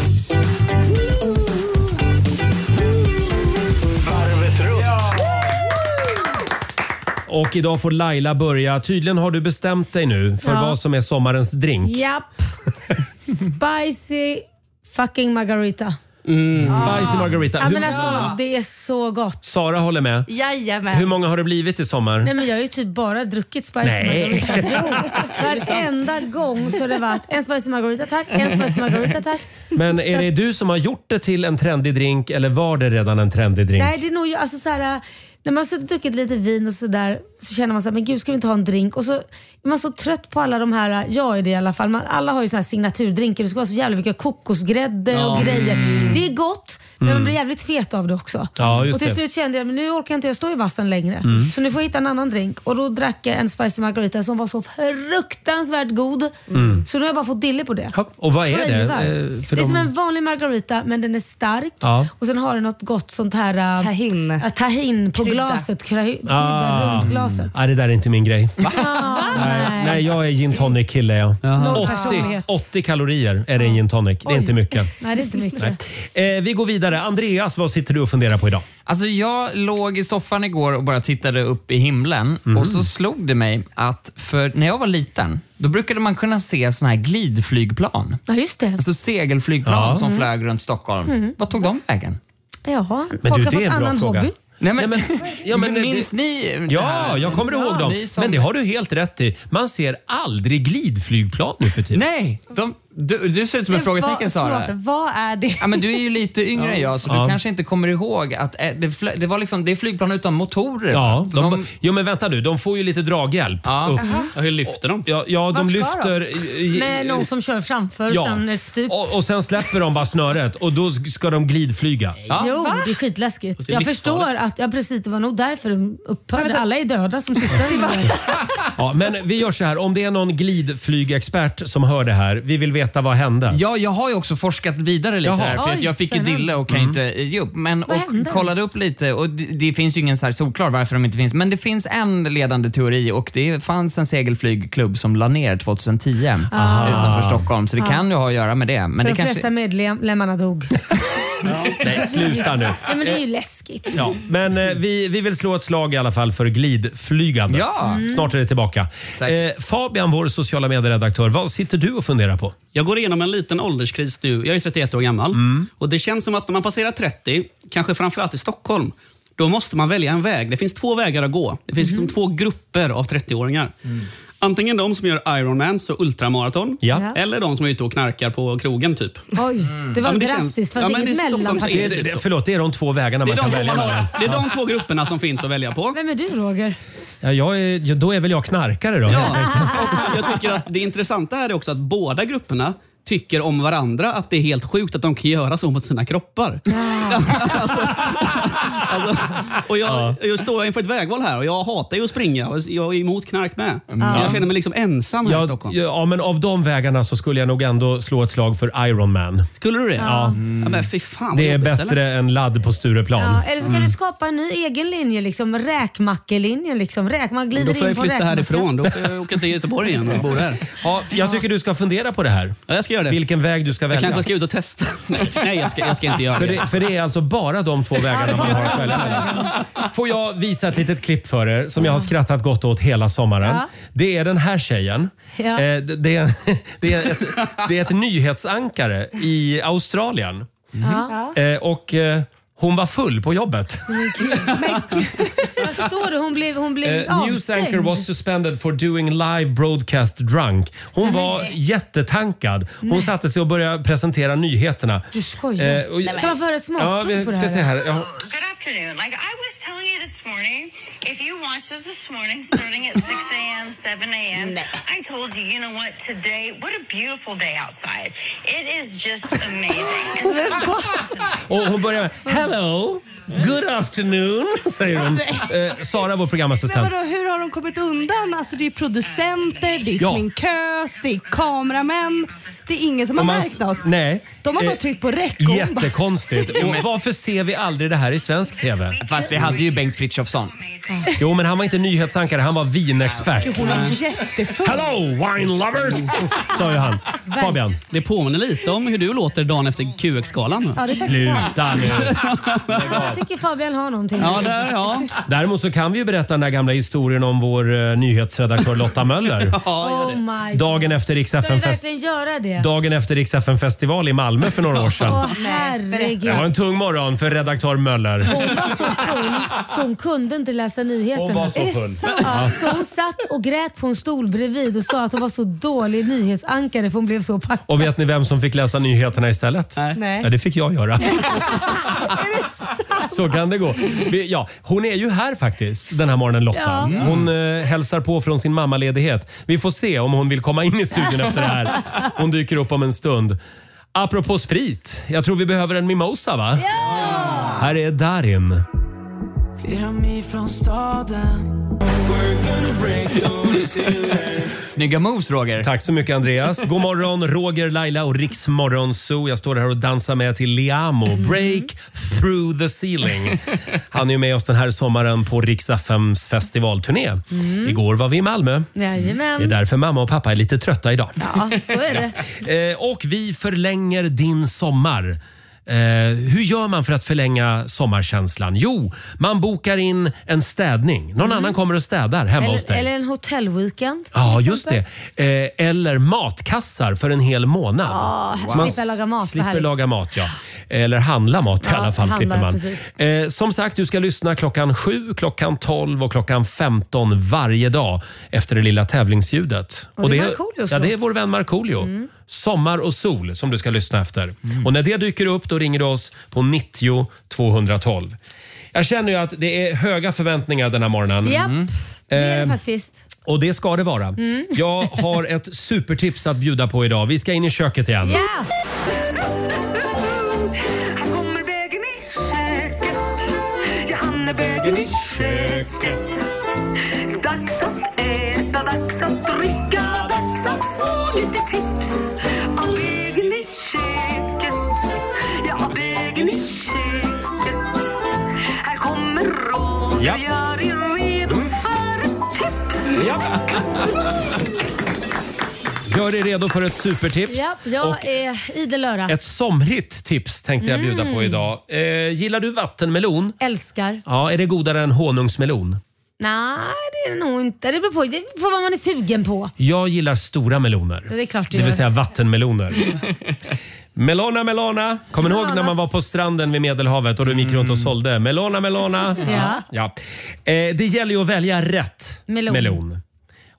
Varvet runt. Och idag får Laila börja. Tydligen har du bestämt dig nu för Ja. vad som är sommarens drink. Japp. Spicy fucking margarita. Mm. Spicy margarita. Ja, men Hur- alltså, det är så gott. Sara håller med. Jajamän. Hur många har det blivit i sommar? Nej, men jag har ju typ bara druckit spicy Nej. margarita. Jo, varenda gång så har det varit en spicy margarita tack, en spicy margarita tack. Men är det du som har gjort det till en trendig drink eller var det redan en trendig drink? Nej, det är nog alltså så här, när man har suttit och druckit lite vin och sådär så känner man så här, men gud ska vi inte ha en drink? Och så är man så trött på alla de här, jag är det i alla fall, man, alla har ju såna här signaturdrinkar, det ska vara så jävla mycket kokosgrädde Ja. och grejer. Mm. Det är gott, men Mm. man blir jävligt fet av det också. Ja, just och till det. slut kände jag, men nu orkar inte jag stå i vassen längre. Mm. Så nu får jag hitta en annan drink. Och då drack jag en spicy margarita som var så fruktansvärt god. Mm. Så nu har jag bara fått dille på det. Och vad är det? Cravar. eh, för det är de- som en vanlig margarita men den är stark. Ja. Och sen har den något gott sånt här äh, Tahin. äh, tahin på Krydda. glaset. Krydda Ah. runt glaset. Nej, det där är inte min grej. Ah, Nej, nej, jag är gin tonic kille. Ja. Noll åttio, personlighet. åttio kalorier är det i en gin tonic. Det är Oj. inte mycket. Nej, det är inte mycket. Nej. Eh, vi går vidare. Andreas, vad sitter du och funderar på idag? Alltså jag låg i soffan igår och bara tittade upp i himlen och så slog det mig att för när jag var liten, då brukade man kunna se såna här glidflygplan. Ja, just det. Alltså segelflygplan Ja. som Mm. flög runt Stockholm. Mm. Vad tog de vägen? Ja, Men folk du, har det fått är en bra annan fråga. hobby. Nej, men, Ja, men det- minns ni det Ja, här? jag kommer ihåg Ja, dem. ni som- Men det har du helt rätt i. Man ser aldrig glidflygplan nu för tiden. Nej, de, du, du ser ut som en frågetecken, Sara. Förlåt, vad är det? Ja, men du är ju lite yngre än jag, så Ja. du kanske inte kommer ihåg att eh, det, flö, det var liksom, det är flygplan utan motorer. Ja, va? Så de, de, jo men vänta nu, de får ju lite draghjälp Ja. upp. Jaha. Ja, hur lyfter de? Ja, ja de Vart ska lyfter... i- Med någon som kör framför Ja. sen ett stup. och, och sen släpper de bara snöret och då ska de glidflyga. ja. Jo, det är skitläskigt. det är Jag livsfarligt. förstår att, ja precis, det var nog därför de upphörde. Alla är döda som sysslar med det. Ja, men vi gör så här, om det är någon glidflygexpert som hör det här, vi vill veta vad hände. Ja, jag har ju också forskat vidare lite Jaha. här för att Oj, jag fick ju spännande. dille och kan Mm. inte ge upp. Men, Vad och hände? kollade upp lite och det, det finns ju ingen så här solklar varför de inte finns. Men det finns en ledande teori och det fanns en segelflygklubb som la ner tjugohundratio utanför Stockholm. Så det kan ju ha att göra med det. Men För det de kanske... flesta medlemmarna dog. Nej, sluta nu. Ja, men det är ju läskigt. Ja, men eh, vi, vi vill slå ett slag i alla fall för glidflygandet. Ja. Mm. Snart är det tillbaka. Eh, Fabian, vår sociala medieredaktör, vad sitter du och funderar på? Jag går igenom en liten ålderskris nu. Jag är trettioett år gammal. Och det känns som att när man passerar trettio, kanske framförallt i Stockholm, då måste man välja en väg. Det finns två vägar att gå. Det finns liksom två grupper av trettioåringar. Antingen de som gör Ironmans och ultramaraton, Ja. eller de som är ute och knarkar på krogen typ. Oj, det var Ja, men det drastiskt. känns- Fast ja, det men är det är inget Stockholms mellanparti. egen- Det, det, förlåt, det är de två vägarna Det är, man de kan två välja man har, mellan. det är de två grupperna som finns att välja på. Vem är du, Roger? Ja, jag är, ja, då är väl jag knarkare då. Ja, och jag tycker att det intressanta är också att båda grupperna tycker om varandra, att det är helt sjukt att de kan göra så mot sina kroppar. alltså, alltså, och jag, jag står inför ett vägval här och jag hatar ju att springa och jag är emot knark med. Mm. Så jag känner mig liksom ensam här i Ja, Stockholm. ja, men av de vägarna så skulle jag nog ändå slå ett slag för Iron Man. Skulle du det? Ja. Mm. Ja, men fy fan, vad Det är jobbigt, bättre eller? än ladd på Stureplan. Ja, eller så kan Mm. du skapa en ny egen linje, liksom räkmackelinjen. Liksom. Räk, man glider Då får jag in på flytta räkmacka. härifrån. Då får jag åka till Göteborg igen och bo här. Ja, jag tycker du ska fundera på det här. Ja, jag ska göra det. Vilken väg du ska Jag välja. kanske ska ut och testa. Nej, jag ska, jag ska inte göra För det. det, för det är alltså bara de två vägarna man har att välja mellan. Får jag visa ett litet klipp för er som jag har skrattat gott åt hela sommaren. Ja. Det är den här tjejen. Ja. Eh, det, det, är, det, är ett, det är ett nyhetsankare i Australien. Ja. Eh, och eh, hon var full på jobbet. Men gud. Vad står det? Hon blev, hon blev Eh, news avstängd. anchor was suspended for doing live broadcast drunk. Hon var jättetankad. Hon Nej. satte sig och började presentera nyheterna. Du skojar. Eh, och- Kan man få höra ett Ja, smakprov vi på det ska se här. Ja. Good afternoon. Like I was telling you this morning, if you watched us this morning starting at six a.m., seven a.m., I told you, you know what, today, what a beautiful day outside. It is just amazing. And so, Och hon börjar med Hello, good afternoon, säger hon. Eh, Sara, vår Men programassistent. vadå, hur har de kommit undan? Alltså det är producenter, det är Ja. sminkös, det är kameramän. Det är ingen som har Om man- märkt något. Nej. De har bara Eh, tryckt på räck och bara- Jättekonstigt. Och varför ser vi aldrig det här i svensk tv? Fast vi hade ju Bengt Frithiofsson. Jo, men han var inte nyhetsankare, han var vinexpert. Hon är jättefull. Hello, wine lovers, sa ju han. Fabian. Det påminner lite om hur du låter dagen efter Q X-galan. Ja, det är faktiskt Sluta nu. Jag tycker Fabian har någonting. Ja, där, ja. Däremot så kan vi ju berätta den där gamla historien om vår uh, nyhetsredaktör Lotta Möller. Oh my God. Dagen efter Rix Ska F vi M fest- verkligen göra det? Dagen efter Rix F M-festival i Malmö för några år sedan. Åh herregud. Det var en tung morgon för redaktör Möller. Hon var så full så hon kunde inte läsa nyheterna. Hon var så Är det full. sant? Ja, så hon satt och grät på en stol bredvid och sa att hon var så dålig nyhetsankare för hon blev så packad. Och vet ni vem som fick läsa nyheterna istället? Nej. Ja, det fick jag göra. Är det sant? Så kan det gå. Vi- Ja, hon är ju här faktiskt den här morgonen, Lotta. Ja. Mm. Hon eh, hälsar på från sin mammaledighet. Vi får se om hon vill komma in i studion efter det här. Hon dyker upp om en stund. Apropå sprit, jag tror vi behöver en mimosa, va? Ja! Här är Darin. Flera mil från staden. Snygga moves, Roger. Tack så mycket, Andreas. God morgon, Roger, Laila och Riks Morgonzoo. Jag står här och dansar med till Liamo. Break through the ceiling. Han är ju med oss den här sommaren på Rix F M:s festivalturné. Mm. Igår var vi i Malmö. Jajamän. Det är därför mamma och pappa är lite trötta idag. Ja, så är det. Eh, och vi förlänger din sommar. Eh, hur gör man för att förlänga sommarkänslan? Jo, man bokar in en städning. Någon annan kommer och städar hemma hos Eller, dig. eller en hotellweekend. till Ja, just exempel. det. Eh, eller matkassar för en hel månad. Ja, Man slippa laga mat, vad Slipper härligt. laga mat, ja. Eller handla mat i Ja, alla fall. handla, Slipper man. precis. Eh, som sagt, du ska lyssna klockan sju, klockan tolv och klockan femton varje dag efter det lilla tävlingsljudet. Och det är Markoolios ja, det är låt. vår vän Markoolio. Mm. Sommar och sol som du ska lyssna efter. Och när det dyker upp då ringer du oss på nittio tvåhundratolv. Jag känner ju att det är höga förväntningar den här morgonen. Japp, det är det Eh, faktiskt. Och det ska det vara. Mm. Jag har ett supertips att bjuda på idag. Vi ska in i köket igen. Ja! Här kommer bögen i köket. Ja, han är bögen i köket. Dags att äta, dags att dricka, dags att få lite tips av bögen i köket. Ja, bögen i köket. Här kommer Roger, Ja. gör er redo för ett tips. Ja. Gör dig redo för ett supertips. Ja, jag Och är idel öra. ett somrigt tips tänkte jag bjuda på Mm. idag. Eh, gillar du vattenmelon? Älskar. Ja, är det godare än honungsmelon? Nej, det är det nog inte. Det beror på, det beror på vad man är sugen på. Jag gillar stora meloner. Det är klart du Det vill gör. säga vattenmeloner. Melona, Melona. Kommer ni ihåg när man var på stranden vid Medelhavet och du gick runt och sålde Melona, Melona? Ja. Ja. Eh, det gäller ju att välja rätt Melon. melon.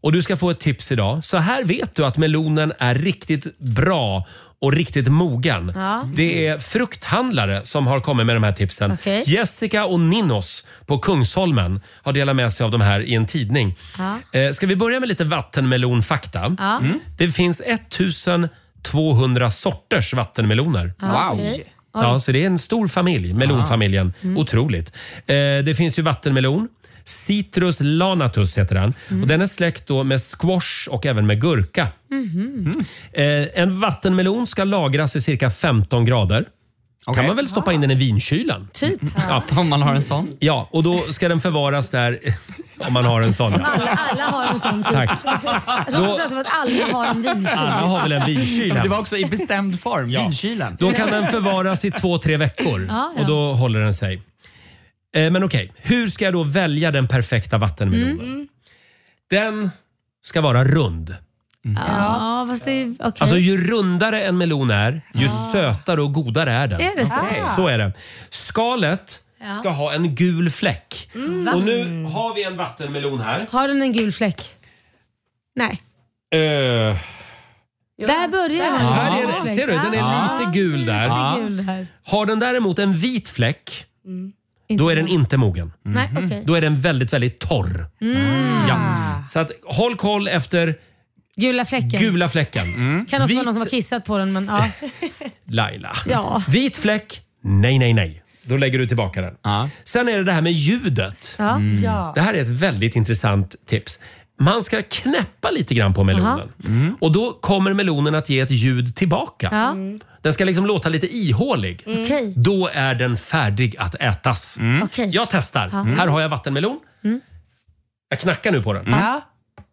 Och du ska få ett tips idag. Så här vet du att melonen är riktigt bra och riktigt mogen. Ja. Det är frukthandlare som har kommit med de här tipsen. Okej. Jessica och Ninnos på Kungsholmen har delat med sig av de här i en tidning. Ja. Eh, ska vi börja med lite vattenmelonfakta? Ja. Mm. Det finns ettusentvåhundra sorters vattenmeloner. Ja, okej. Ja, så det är en stor familj, melonfamiljen. Mm. Otroligt. Eh, det finns ju vattenmelon. Citrus lanatus heter den. Mm. Och den är släkt då med squash och även med gurka. Mhm. Eh, en vattenmelon ska lagras i cirka femton grader. Okej. Kan man väl stoppa in den i vinkylen? Typ. Ja. Om man har en sån. Ja, och då ska den förvaras där om man har en sån. Som alla, alla har en sån typ. Tack. Jag tror det är som att alla har en vinkyl. Alla har väl en vinkyl Det hem. var också i bestämd form, Ja. vinkylen. Då kan den förvaras i två, tre veckor Ja, ja. och då håller den sig. Eh, men okej, hur ska jag då välja den perfekta vattenmelonen? Mm. Den ska vara rund. Ja, fast det är okej. Alltså ju rundare en melon är, ju sötare och godare är den. Är det så? Så är det. Skalet Ja. ska ha en gul fläck. Mm. Och nu har vi en vattenmelon här. Har den en gul fläck? Nej. Uh, Där börjar den. här är gul det, fläck. ser du? Den är Ja. lite gul där. Lite gul där. Har den däremot en vit fläck, Inte då är den inte mogen. Nej, okej. Då är den väldigt, väldigt torr. Mm. Ja. Så att håll koll efter Gula fläcken. gula fläcken. Kan också Vit- vara någon som har kissat på den, men ja. Laila. Ja. Vit fläck, nej, nej, nej. Då lägger du tillbaka den. Sen är det det här med ljudet. Ja. Mm. Ja. Det här är ett väldigt intressant tips. Man ska knäppa lite grann på melonen. Mm. Och då kommer melonen att ge ett ljud tillbaka. Ja. Den ska liksom låta lite ihålig. Mm. Okej. Då är den färdig att ätas. Okej. Jag testar. Ja. Här har jag vattenmelon. Mm. Jag knackar nu på den. Ja.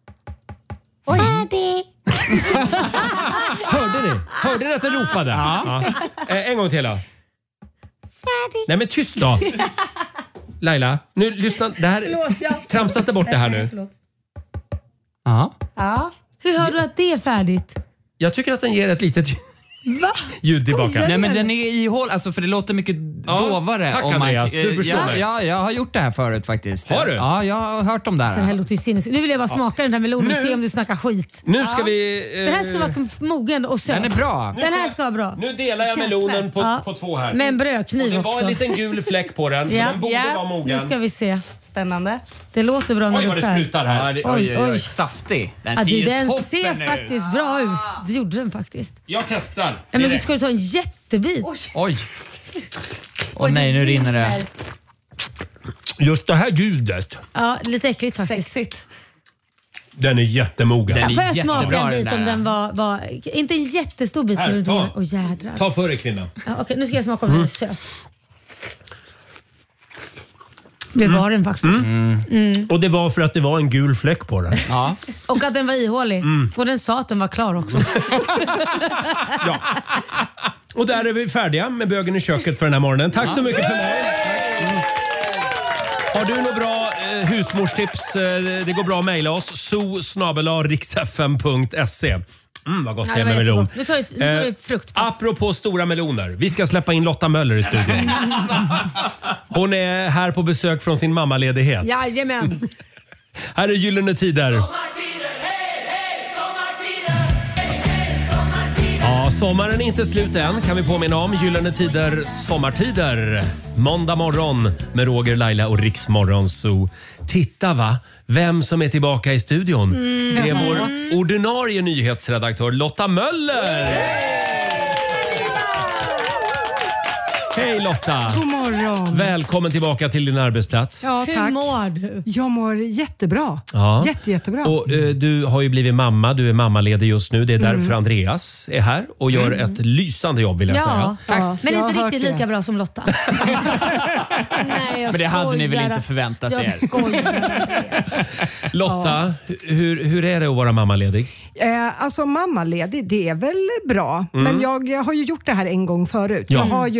Färdig. Hörde ni? Hörde ni att jag ropade? Ja. Eh, en gång till då. Färdig. Nej men tyst då. Laila, nu lyssna. Det här, Förlåt, ja. tramsa inte bort det här nu. Förlåt. Ja. Ja. Hur hör du att det är färdigt? Jag tycker att den ger ett litet Va? ljud tillbaka. Nej men den är ihåll, alltså för det låter mycket Ja, dovare. tack, om man- Andreas. Du eh, förstår ja, mig. ja, jag har gjort det här förut faktiskt. Har du? Ja, jag har hört om det Så här här. låter ju sinnessjukt. Nu vill jag bara smaka den här melonen och Nu- se om du snackar skit. Nu ska Ja. vi... eh, Den här ska vara mogen och söt. Den är bra. Den här ska vara bra. Nu delar jag Jäklar. melonen på, Ja. på två här. Med en Och brödkniv det var också. en liten gul fläck på den, så Ja. den borde Ja. vara mogen. Nu ska vi se. Spännande. Det låter bra när Oj du vad det skär. sprutar Ja, här. det, Oj, oj, oj, oj. oj. Saftig. Den Ja, ser du, ju den toppen ser ut. faktiskt bra ut. Det gjorde den faktiskt. Jag testar. Nej, men du direkt. ska du ta en jättebit. Oj. Åh nej, nu rinner det. Just det här ljudet, Ja, lite äckligt faktiskt. Sexigt. den är jättemogen. Den Ja, är får jag smaka jättebra, en den bit om där. den var, var... Inte en jättestor bit. Här, men ta. Åh jädrar. Ta för dig kvinna. Ja, okej, nu ska jag smaka om den är söt. Det var den faktiskt. Mm. Och det var för att det var en gul fläck på den. Ja. Och att den var ihålig. Och den sa att den var klar också. Ja. Och där är vi färdiga med bögen i köket för den här morgonen. Tack så mycket för mig. Mm. Har du några bra eh, husmorstips? Eh, det går bra att mejla oss. so snabel-a riksfm punkt se. Mm, vad gott Ja, det är det med var melon. jättegott. Nu tar vi- nu tar vi fruktpass. apropå stora meloner. Vi ska släppa in Lotta Möller i studion. Hon är här på besök från sin mammaledighet. Jajamän. Här är Gyllene Tider. Ja, sommaren är inte slut än, kan vi påminna om. Gyllene Tider, sommartider. Måndag morgon med Roger, Laila och Riks Morgonzoo. Titta va, vem som är tillbaka i studion. Det är vår ordinarie nyhetsredaktör Lotta Möller. Hej Lotta! God morgon. Välkommen tillbaka till din arbetsplats. Ja, Hur tack. mår du? Jag mår jättebra. Ja. Jätte, jättebra. Och, eh, du har ju blivit mamma, du är mammaledig just nu. Det är därför Mm. Andreas är här och gör ett lysande jobb vill jag säga. Ja, Ja, men jag inte har riktigt hört lika det. bra som Lotta. Nej, jag Men det hade ni väl skojar. inte förväntat jag er? Jag skojar. Lotta, hur, hur är det att vara mammaledig? Eh, alltså mammaledig, det är väl bra. Mm. Men jag, jag har ju gjort det här en gång förut. Ja. Jag har ju en snor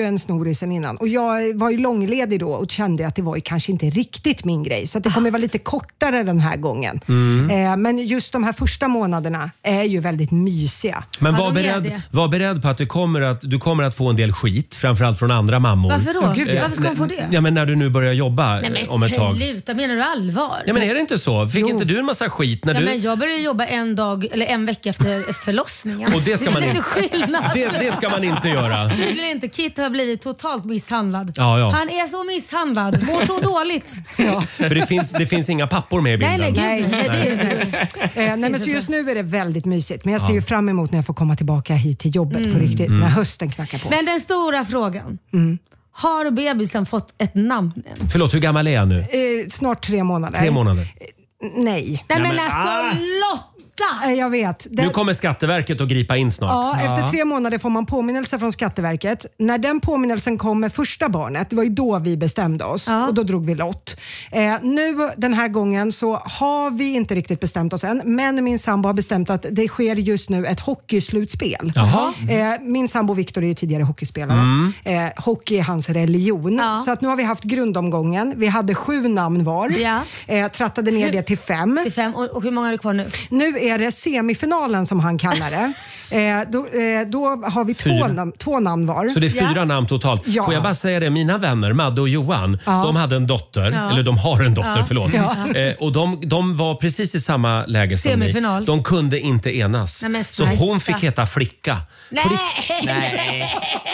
storisen innan. Och jag var ju långledig då och kände att det var ju kanske inte riktigt min grej. Så att det kommer vara lite kortare den här gången. Mm. Eh, men just de här första månaderna är ju väldigt mysiga. Men ja, var, beredd, var beredd på att du kommer att, du kommer att få en del skit, framförallt från andra mammor. Varför då? Oh, Gud, ja. Varför ska man få det? Ja, men när du nu börjar jobba Nej, men om ett tag. Sluta, menar du allvar? Ja, men är det inte så? Fick jo. inte du en massa skit när ja, du... men jag började jobba en dag eller en vecka efter förlossningen. Och det ska man det är inte skillnad. Det, det ska man inte göra. Tydligen inte. Kit har blivit totalt misshandlad. Ja, ja. Han är så misshandlad. Mår så dåligt. Ja. För det finns, det finns inga pappor med i bilden. Nej, nej, nej, nej, nej. nej. Eh, nej men så just nu är det väldigt mysigt. Men jag ser ju fram emot när jag får komma tillbaka hit till jobbet mm. på riktigt. Mm. När hösten knackar på. Men den stora frågan. Mm. Har bebisen fått ett namn än? Förlåt, hur gammal är han nu? Eh, snart tre månader. Tre månader. Eh, nej. Nej, men, men alltså ah. Lotta! Jag vet. Den... Nu kommer Skatteverket att gripa in snart. Ja, ja, efter tre månader får man påminnelse från Skatteverket. När den påminnelsen kom med första barnet, det var ju då vi bestämde oss ja. och då drog vi lott. Eh, nu den här gången så har vi inte riktigt bestämt oss än, men min sambo har bestämt att det sker just nu ett hockeyslutspel. Jaha. Eh, min sambo Viktor är ju tidigare hockeyspelare. Mm. Eh, hockey är hans religion. Ja. Så att nu har vi haft grundomgången. Vi hade sju namn var. Ja. Eh, trattade ner det till fem. Till fem. Och, och hur många är det kvar nu? Nu är det semifinalen som han kallar det. Eh, då, eh, då har vi två, nam- två namn var. Så det är fyra ja. namn totalt. Ja. Får jag bara säga det, mina vänner Madde och Johan, ja. de hade en dotter, ja. eller de har en dotter, ja. förlåt. Ja. Eh, och de, de var precis i samma läge som Semifinal. ni. De kunde inte enas. Nej, så hon fick heta Flicka. Nej! Flick- Nej.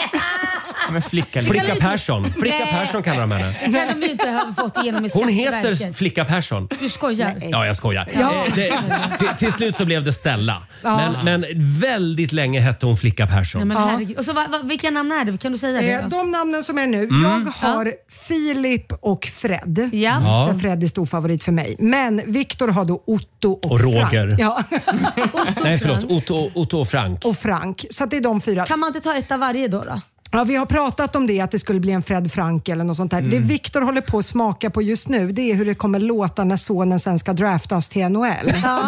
Men flicka, Flicka Persson. Flicka Nej. Persson kallar de henne. Det kan de inte ha fått igenom i Hon heter Flicka Persson. Du skojar? Nej. Ja, jag skojar. Ja. Det, till, till slut så blev det Stella. Ja. Men, men väldigt länge hette hon Flicka Persson. Ja, men herregud. Och så, va, va, vilka namn är det? Kan du säga det? Eh, de namnen som är nu. Mm. Jag har ja. Filip och Fred. Ja. Ja. Fred är stor favorit för mig. Men Viktor har då Otto och, och Roger. Frank. Ja. Nej, förlåt. Otto, Otto och Frank. Och Frank. Så att det är de fyra. Kan man inte ta ett av varje då? då? Ja, vi har pratat om det, att det skulle bli en Fred Frank eller något sånt där. Mm. Det Viktor håller på att smaka på just nu, det är hur det kommer låta när sonen sen ska draftas till N H L. Ja.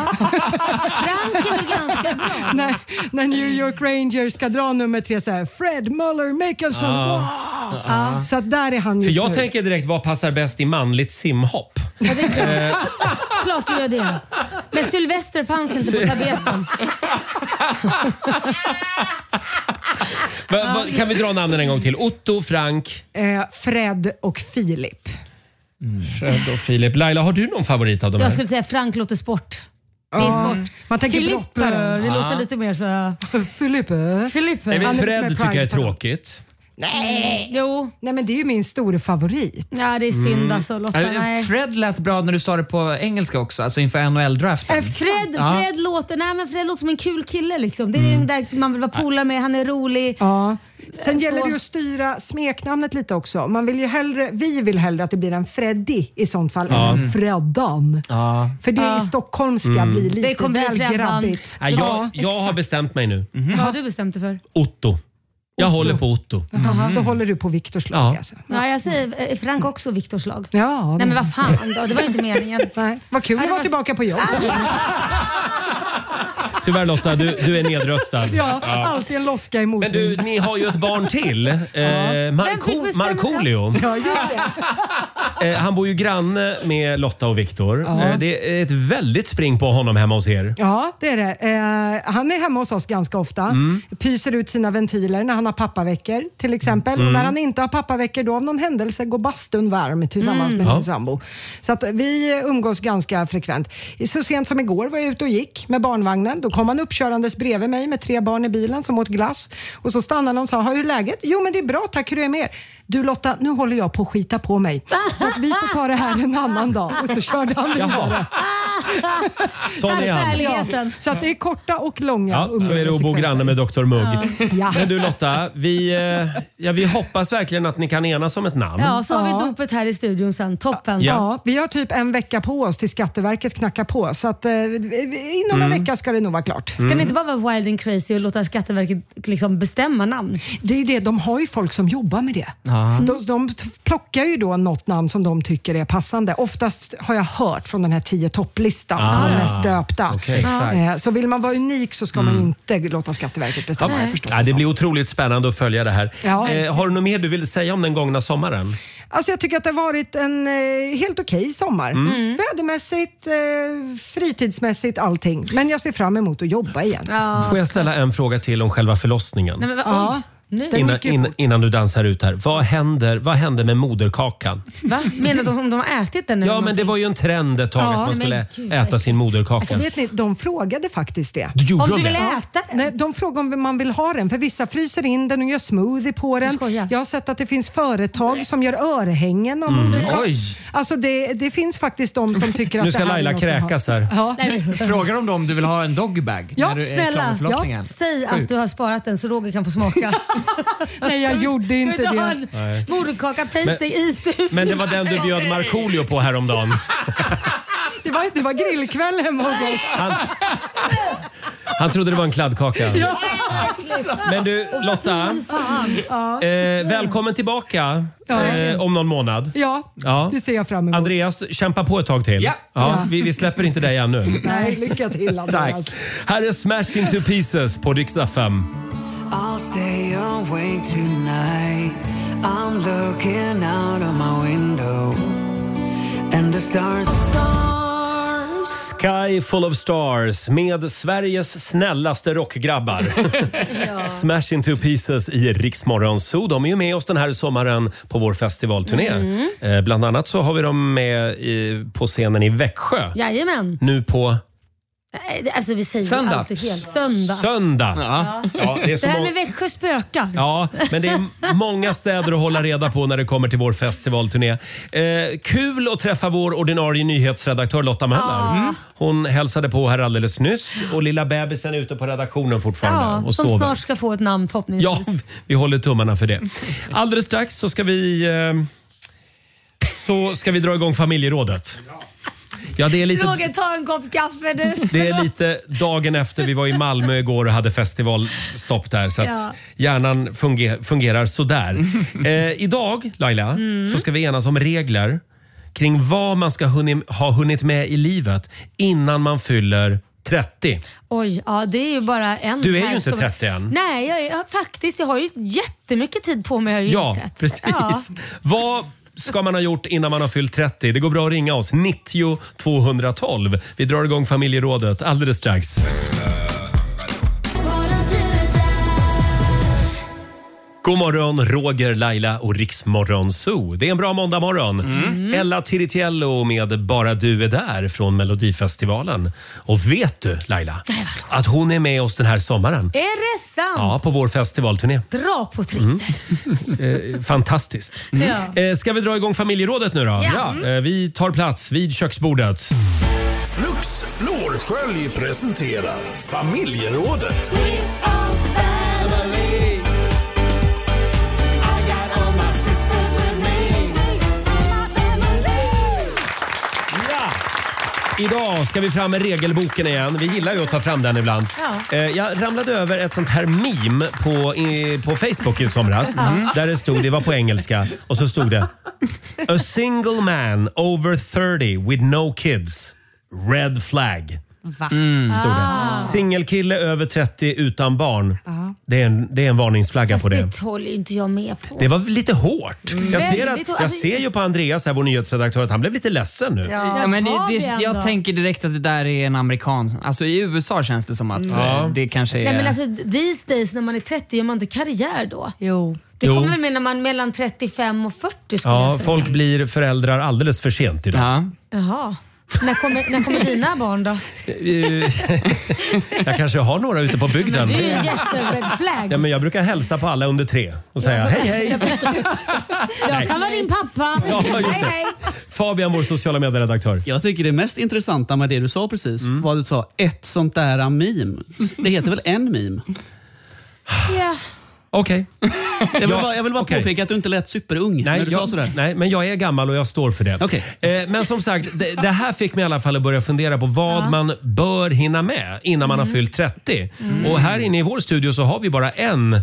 Frank är väl ganska bra? när, när New York Rangers ska dra nummer tre så här, Fred Muller Mickelson, ah. wow! Ah. Så att där är han just För jag nu. tänker direkt, vad passar bäst i manligt simhopp? Ja, det är klart. klart du gör det. Men Sylvester fanns inte på tabeten. va, va, kan vi dra namnen en gång till? Otto, Frank? Eh, Fred och Filip. Mm. Fred och Filip. Laila, har du någon favorit av de här? Jag skulle säga Frank låter sport. Det är ja. sport. Man tänker Filip, brottaren. det ah. låter lite mer så... Filip. Filip. Nej, men Fred tycker jag är tråkigt. Nej. Jo. Nej, men det är ju min stora favorit. Ja, det är synd mm. alltså, Lotta. Nej. Fred lät bra när du sa det på engelska också, alltså inför N H L-draften. Fred, ja. Fred, låter, nej, men Fred låter som en kul kille. Liksom. Det är mm. den där man vill vara polare med, han är rolig. Ja. Sen så. gäller det ju att styra smeknamnet lite också. Man vill ju hellre, vi vill hellre att det blir en Freddy i sånt fall ja. än en Freddan. Ja. För det ja. i stockholmska mm. blir lite det väl bli grabbigt. Ja, jag, jag har bestämt mig nu. Mm-hmm. Vad har du bestämt dig för? Otto. Jag Otto. håller på Otto. Mm. Då håller du på Viktors lag ja. alltså. Ja, jag säger Frank också Viktors lag. Ja, nej men vad fan då, det var ju inte meningen. Nej. Vad kul att vara tillbaka på jobb. Tyvärr Lotta, du, du är nedröstad. Ja, ja, alltid en loska emot. Men du, ni har ju ett barn till. Eh, Marco- Markoolio. Ja, just det. Eh, han bor ju granne med Lotta och Viktor. Ja. Eh, det är ett väldigt spring på honom hemma hos er. Ja, det är det. Eh, han är hemma hos oss ganska ofta. Mm. Pyser ut sina ventiler när han har pappaveckor till exempel. Mm. Och när han inte har pappaveckor då av någon händelse går bastun varm tillsammans mm. med ja. min sambo. Så att vi umgås ganska frekvent. Så sent som igår var jag ute och gick med barnvagnen. Då kom han uppkörandes bredvid mig med tre barn i bilen som åt glass. Och så stannade han och sa, har du läget? Jo men det är bra, tack, hur är det med er? Du Lotta, nu håller jag på att skita på mig. Så att vi får ta det här en annan dag. Och så körde han vidare. Sån är han. Ja, så att det är korta och långa. Ja, så är det att bo granne med doktor Mugg. Ja. Men du Lotta, vi, ja, vi hoppas verkligen att ni kan enas om ett namn. Ja, så har ja. vi dopet här i studion sen. Toppen. Ja. Ja, vi har typ en vecka på oss till Skatteverket knackar på. Så att eh, inom en mm. vecka ska det nog vara klart. Ska ni inte bara vara wild and crazy och låta Skatteverket liksom bestämma namn? Det är ju det, de har ju folk som jobbar med det. Ja. De, de plockar ju då något namn som de tycker är passande. Oftast har jag hört från den här tio topplistan topplistan. Ah, de mest döpta. Okay. Eh, så vill man vara unik så ska mm. man ju inte låta Skatteverket bestämma. Ja, jag förstår ja, det blir otroligt spännande att följa det här. Ja. Eh, har du något mer du vill säga om den gångna sommaren? Alltså jag tycker att det har varit en eh, helt okej okay sommar. Mm. Vädermässigt, eh, fritidsmässigt, allting. Men jag ser fram emot att jobba igen. Ja. Får jag ställa en fråga till om själva förlossningen? Nej, men, ja. Innan, in, innan du dansar ut här. Vad händer, vad händer med moderkakan? Va? Menar du om de har ätit den? Ja, men det var ju en trend ett tag ja, att man skulle Gud, äta sin moderkaka. Alltså, vet ni, de frågade faktiskt det. Du gjorde om du det? vill äta den? Nej, de frågar om man vill ha den. För vissa fryser in den och gör smoothie på den. Jag har sett att det finns företag som gör örhängen om mm. moderkaka. Oj. Alltså det, det finns faktiskt de som tycker att nu ska det här Laila är något att kräkas här. Ja. Frågar de då om du vill ha en dogbag? Ja, när du är snälla. klar med förlossningen? Ja, säg Sjukt. att du har sparat den så Roger kan få smaka. Nej, jag gjorde inte du det. Nej. Moderkaka tasting i studion. Men det var den du bjöd Markoolio på häromdagen. Det var, det var grillkväll hemma hos oss. Han, han trodde det var en kladdkaka. Ja. Men du, Lotta. Ja. Eh, välkommen tillbaka eh, om någon månad. Ja, ja, det ser jag fram emot. Andreas, kämpa på ett tag till. Ja. Ja, vi, vi släpper inte dig ännu. Nej, lycka till Andreas. Tack. Här är Smash Into Pieces på Rix F M. I'll stay awake tonight. I'm looking out of my window and the stars, stars. Sky Full of Stars med Sveriges snällaste rockgrabbar. Ja. Smash Into Pieces i Rix Morgon Zoo. De är ju med oss den här sommaren på vår festivalturné. Mm. Eh, bland annat så har vi dem med i, på scenen i Växjö. Jajamän. Nu på... Alltså vi säger Söndag. alltid helt. Söndag. Söndag. Ja. Ja, det, är så det här må- med Växjö spökar. Ja, men det är många städer att hålla reda på när det kommer till vår festivalturné. Eh, kul att träffa vår ordinarie nyhetsredaktör Lotta Möller. Ja. Hon hälsade på här alldeles nyss och lilla bebisen är ute på redaktionen fortfarande ja, och som sover. snart ska få ett namn förhoppningsvis. Ja, vi håller tummarna för det. Alldeles strax så ska vi eh, så ska vi dra igång familjerådet. Ja, det är lite... Roger, ta en kopp kaffe du. Det är lite dagen efter vi var i Malmö igår och hade festivalstopp där så att ja. hjärnan funger- fungerar sådär. Eh, idag, Laila, mm. så ska vi enas om regler kring vad man ska hunnit, ha hunnit med i livet innan man fyller trettio. Oj, ja det är ju bara en. Du är ju inte som... trettio än. Nej, jag, jag, faktiskt. Jag har ju jättemycket tid på mig. Har jag ja, insett. precis. Ja. Vad ska man ha gjort innan man har fyllt trettio? Det går bra att ringa oss. nittio tvåhundratolv. Vi drar igång familjerådet alldeles strax. God morgon, Roger, Laila och Rix Morgon Zoo. Det är en bra måndag morgon. Mm. Ella Tiritiello med Bara du är där från Melodifestivalen. Och vet du, Laila, att hon är med oss den här sommaren? Är det sant? Ja, på vår festivalturné. Dra på trissor. Mm. Eh, fantastiskt. Ja. Eh, ska vi dra igång familjerådet nu då? Ja. Eh, vi tar plats vid köksbordet. Flux Florskölj presenterar Familjerådet. Idag ska vi fram med regelboken igen. Vi gillar ju att ta fram den ibland. Ja. Eh, jag ramlade över ett sånt här meme på, i, på Facebook i somras. Mm. Där det stod, det var på engelska, och så stod det: A single man over thirty with no kids. Red flag. Va? Mm, stod det. Ah. Singelkille över trettio utan barn. Ah. Det är en, det är en varningsflagga Fast på det. det håller inte jag med på. Det var lite hårt. Mm. Jag, ser Väldigt att, hårt. jag Alltså- ser ju på Andreas, här, vår nyhetsredaktör, att han blev lite ledsen nu. Ja, men det, det, det jag ändå. tänker direkt att det där är en amerikan. Alltså i U S A känns det som att Mm. eh, det kanske är... Nej, men alltså, these days när man är trettio gör man inte karriär då? Jo. Det Jo. kommer väl med när man är mellan trettiofem och fyrtio skulle jag Ja, säga. folk blir föräldrar alldeles för sent idag. Ja. Jaha. När kommer, när kommer dina barn då? Jag kanske har några ute på bygden. Det är ju en jätte-red flag. Ja, men jag brukar hälsa på alla under tre och säga hej hej. Jag kan vara din pappa. Ja, just Hej det. hej. Fabian, vår sociala medieredaktör. Jag tycker det mest intressanta med det du sa precis Mm. var att du sa ett sånt där meme. Det heter väl en meme? Ja. Okej. Jag vill Ja, bara, jag vill bara okej. påpeka att du inte lät superung Nej, när du sa jag, sådär. nej, men jag är gammal och jag står för det. Okej. Eh, men som sagt, det, det här fick mig i alla fall att börja fundera på vad Ja. man bör hinna med innan man har fyllt trettio. Och här inne i vår studio så har vi bara en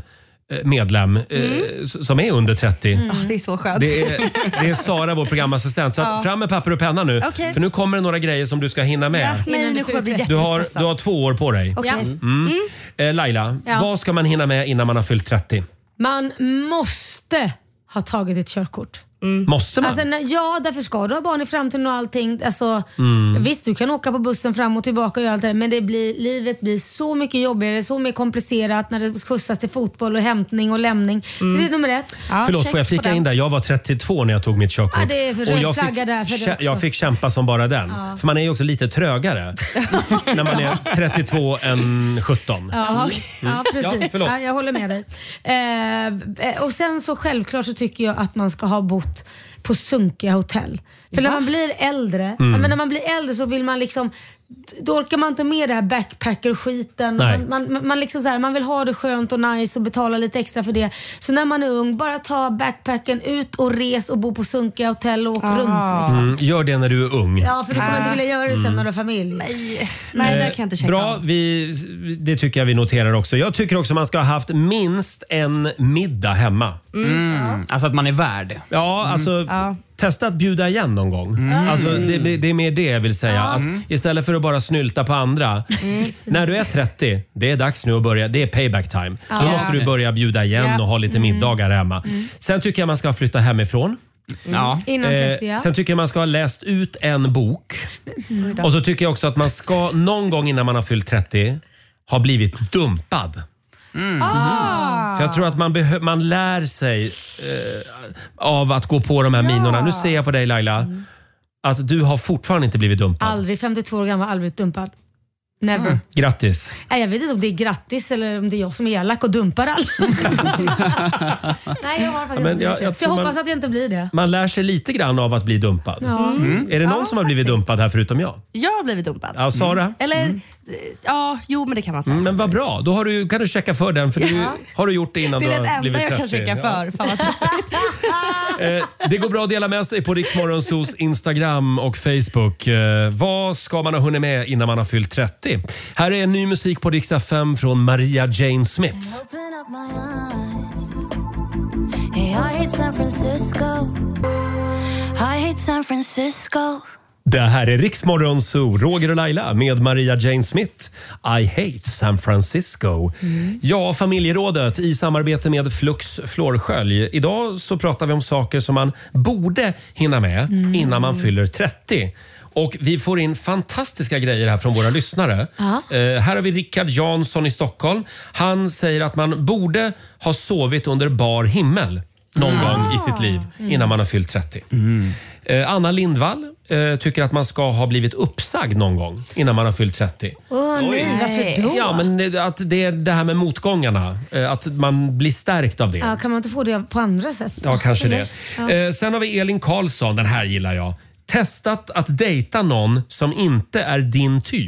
medlem mm. eh, som är under trettio. Mm. Oh, det är så skönt. Det är, det är Sara, vår programassistent. Så att, ja. fram med papper och penna nu. Okay. För nu kommer det några grejer som du ska hinna med. Ja, nej, nu kommer jag bli du, har, du har två år på dig. Okay. Mm. Mm. Eh, Laila, ja. vad ska man hinna med innan man har fyllt trettio? Man måste ha tagit ett körkort. Mm. Måste man? Alltså, ja, därför ska du ha barn i framtiden och allting. Alltså, mm. Visst, du kan åka på bussen fram och tillbaka och göra allt det där, men det blir, livet blir så mycket jobbigare, så mycket komplicerat när det skjutsas till fotboll och hämtning och lämning. Mm. Så det är nummer ett. Ja, Förlåt, får jag flika in där? Jag var trettiotvå när jag tog mitt körkort. Ja, det är för och jag flagga fick, där för det också. Jag fick kämpa som bara den. Ja. För man är ju också lite trögare när man är trettiotvå än sjutton. Ja, ja precis. Ja, ja, jag håller med dig. Eh, och sen så självklart så tycker jag att man ska ha bott på sunkiga hotell. För när man blir äldre, mm. men när man blir äldre så vill man liksom, då orkar man inte med det här backpacker-skiten. Man, man, man, liksom så här, man vill ha det skönt och nice och betala lite extra för det. Så när man är ung, bara ta backpacken ut och res och bo på sunkiga hotell och åka ah. runt. Liksom. Mm, gör det när du är ung. Ja, för du kommer ah. inte vilja göra det sen mm. när du har familj. Nej, Nej eh, det kan jag inte känna. Bra, vi, det tycker jag vi noterar också. Jag tycker också man ska ha haft minst en middag hemma. Mm. Mm. Alltså att man är värd. Ja, alltså... Mm. Ja. Testa att bjuda igen någon gång. Mm. Alltså, det, det är mer det jag vill säga. Att istället för att bara snylta på andra. Mm. När du är trettio, det är dags nu att börja. Det är payback time. Ja. Då måste du börja bjuda igen ja. och ha lite middagar hemma. Mm. Sen tycker jag man ska flytta hemifrån. Mm. Ja. Innan trettio, ja. eh, sen tycker jag man ska ha läst ut en bok. Mm. Och så tycker jag också att man ska någon gång innan man har fyllt trettio ha blivit dumpad. Mm. Ah. För jag tror att man, behö- man lär sig eh, av att gå på de här ja. minorna. Nu ser jag på dig Laila mm. att du har fortfarande inte blivit dumpad. Aldrig, femtiotvå år gammal, aldrig blivit dumpad. Never. Mm. Grattis. Nej, jag vet inte om det är grattis eller om det är jag som är elak och dumpar alla. Nej, jag har faktiskt ja, inte jag, jag Så jag hoppas man, att jag inte blir det. Man lär sig lite grann av att bli dumpad. Ja. Mm. Är det någon ja, som har blivit dumpad här förutom jag? Jag har blivit dumpad. Ja, Sara? Mm. Eller, mm. ja, jo men det kan man säga. Mm, men vad bra, då har du, kan du checka för den för ja. du har du gjort det innan du har blivit trettio. Det är den enda jag kan checka för. Ja. eh, det går bra att dela med sig på Riksmorgonsos Instagram och Facebook. Eh, vad ska man ha hunnit med innan man har fyllt trettio? Här är en ny musik på Rix F M från Maria Jane Smith. Hey, I hate San Francisco. I hate San Francisco. Det här är Riksmorgonso, Roger och Laila med Maria Jane Smith. I hate San Francisco. Mm. Ja, familjerådet i samarbete med Flux Flårskölj. Idag så pratar vi om saker som man borde hinna med mm. innan man fyller trettio. Och vi får in fantastiska grejer här från våra lyssnare. Uh, här har vi Rickard Jansson i Stockholm. Han säger att man borde ha sovit under bar himmel någon mm. gång i sitt liv innan man har fyllt trettio. Mm. Uh, Anna Lindvall uh, tycker att man ska ha blivit uppsagd någon gång innan man har fyllt trettio. Åh oh, nej, varför då? Ja, men att det är det här med motgångarna. Uh, att man blir stärkt av det. Ja, kan man inte få det på andra sätt? Ja, kanske det. Ja. Uh, sen har vi Elin Karlsson, den här gillar jag. Testat att dejta någon som inte är din typ.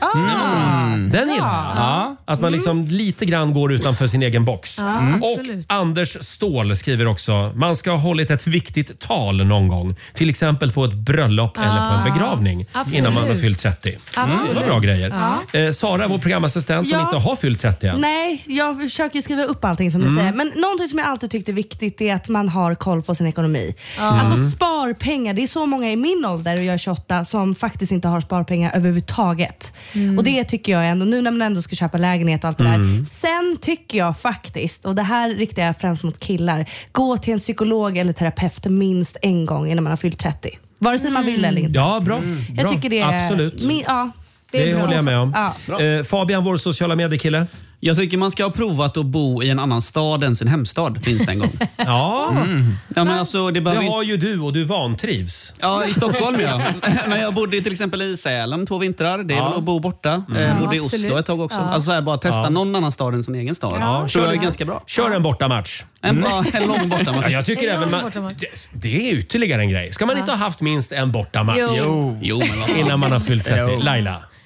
Mm. Den gillar jag. Ja. Att man liksom lite grann går utanför sin egen box. Ja, mm. Och Anders Ståhl skriver också, man ska ha hållit ett viktigt tal någon gång. Till exempel på ett bröllop ja. eller på en begravning. Absolut. Innan man har fyllt trettio. Mm. Det var bra grejer. Ja. Eh, Sara, vår programassistent som ja. inte har fyllt trettio än. Nej, jag försöker skriva upp allting som mm. ni säger. Men någonting som jag alltid tyckte är viktigt är att man har koll på sin ekonomi. Mm. Alltså sparpengar. Det är så många i min ålder, och jag är tjugoåtta, som faktiskt inte har sparpengar överhuvudtaget. Mm. Och det tycker jag ändå, nu när man ändå ska köpa lägenhet och allt det där. Mm. Sen tycker jag faktiskt, och det här riktar jag främst mot killar, gå till en psykolog eller terapeut minst en gång innan man har fyllt trettio. Vare sig man vill eller inte. Ja, bra. Mm. Jag bra. tycker det är... Absolut. Min, ja, det det är håller jag med om. Ja. Eh, Fabian, vår sociala mediekille. Jag tycker man ska ha provat att bo i en annan stad än sin hemstad, finns det en gång. Ja, mm. ja men alltså, det, det har ju du och du vantrivs. Ja, i Stockholm ja. Men jag bodde till exempel i Sälen två vintrar. Det är ja. väl att bo borta. Mm. Jag bodde i Oslo ett tag också. Ja. Alltså här, bara testa ja. någon annan stad än sin egen stad. Ja. Tror jag är ganska bra. Kör en bortamatch. En, bra, en lång bortamatch. Ja, jag tycker även man, det är ytterligare en grej. Ska man ja. inte ha haft minst en bortamatch? Jo. Jo, men innan man har fyllt trettio. Laila.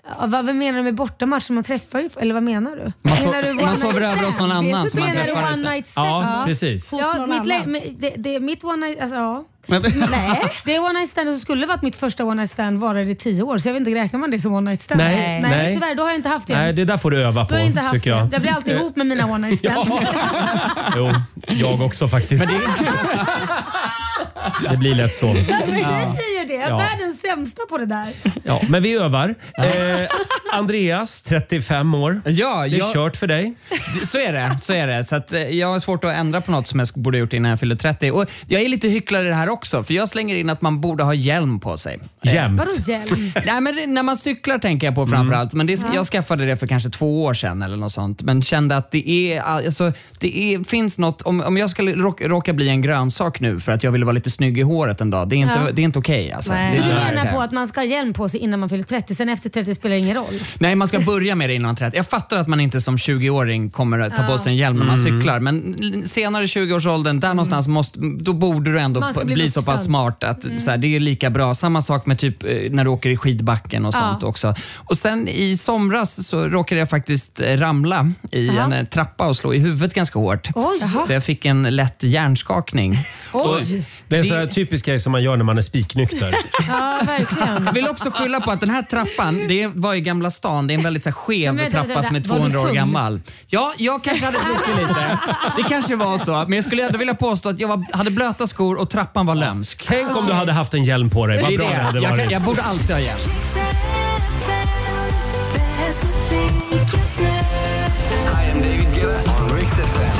Ja, vad menar du med bortamatch? Man träffar ju, eller vad menar du? Man, so menar du man sover över hos någon annan som man träffar one ute. night stand? Ja, precis. Ja, mitt, le- det, det, mitt one night, alltså ja. Men, Nej, det one night stand som skulle varit mitt första one night stand varade i tio år, så jag vet inte, räknar man det som one night stand? Nej, nej, nej. Tyvärr, då har jag inte haft det. Nej, det där får du öva på, jag inte haft tycker jag. Det. Jag blir alltid ihop med mina one night stands. Jo, jag också faktiskt. Men det... det blir lätt så. Jag säger det, jag är Ja. världens sämsta på det där. Ja, men vi övar. Eh, Andreas, trettiofem år. Ja, det är jag, kört för dig. Så är det. Så är det. Så att, eh, jag har svårt att ändra på något som jag borde ha gjort innan jag fyllde trettio. Och jag är lite hycklare det här också, för jag slänger in att man borde ha hjälm på sig. Jämt. Vadå hjälm? Nej, men det, när man cyklar tänker jag på framförallt. Men det, Ja. jag skaffade det för kanske två år sedan eller något sånt. Men kände att det är, alltså, det är, finns något, om, om jag skulle råka, råka bli en grönsak nu för att jag ville vara lite snygg i håret en dag. Det är inte, Ja. det är inte okej. Okay, alltså. Nej. Det är Så du inte menar värt på det. att man ska ha hjälm på sig innan man fyller trettio, sen efter trettio spelar det ingen roll? Nej, man ska börja med det innan trettio. Jag fattar att man inte som tjugo-åring kommer att ta Ja. på sig en hjälm när man Mm. cyklar. Men senare tjugo-årsåldern, där någonstans måste, då borde du ändå Man ska bli, bli så pass vuxen. smart att Mm. så här, det är lika bra. Samma sak med typ eh, när du åker i skidbacken och Ja. sånt också. Och sen i somras så råkade jag faktiskt eh, ramla i Aha. en eh, trappa och slå i huvudet ganska hårt. Oj. Så jag fick en lätt hjärnskakning. Oj. Det är en sån här typisk grej som man gör när man är spiknykter. Ja, verkligen. Jag vill också skylla på att den här trappan, det var i Gamla stan. Det är en väldigt så här, skev Men vänta, trappa vänta, som är var du tvåhundra år full? gammal. Ja, jag kanske hade druckit lite. Det kanske var så. Men jag skulle ändå vilja påstå att jag var, hade blöta skor och trappan var lömsk. Tänk om du hade haft en hjälm på dig. Vad Det är bra det. det hade jag, varit. jag borde alltid ha hjälm. I am David Guetta on Rix F M.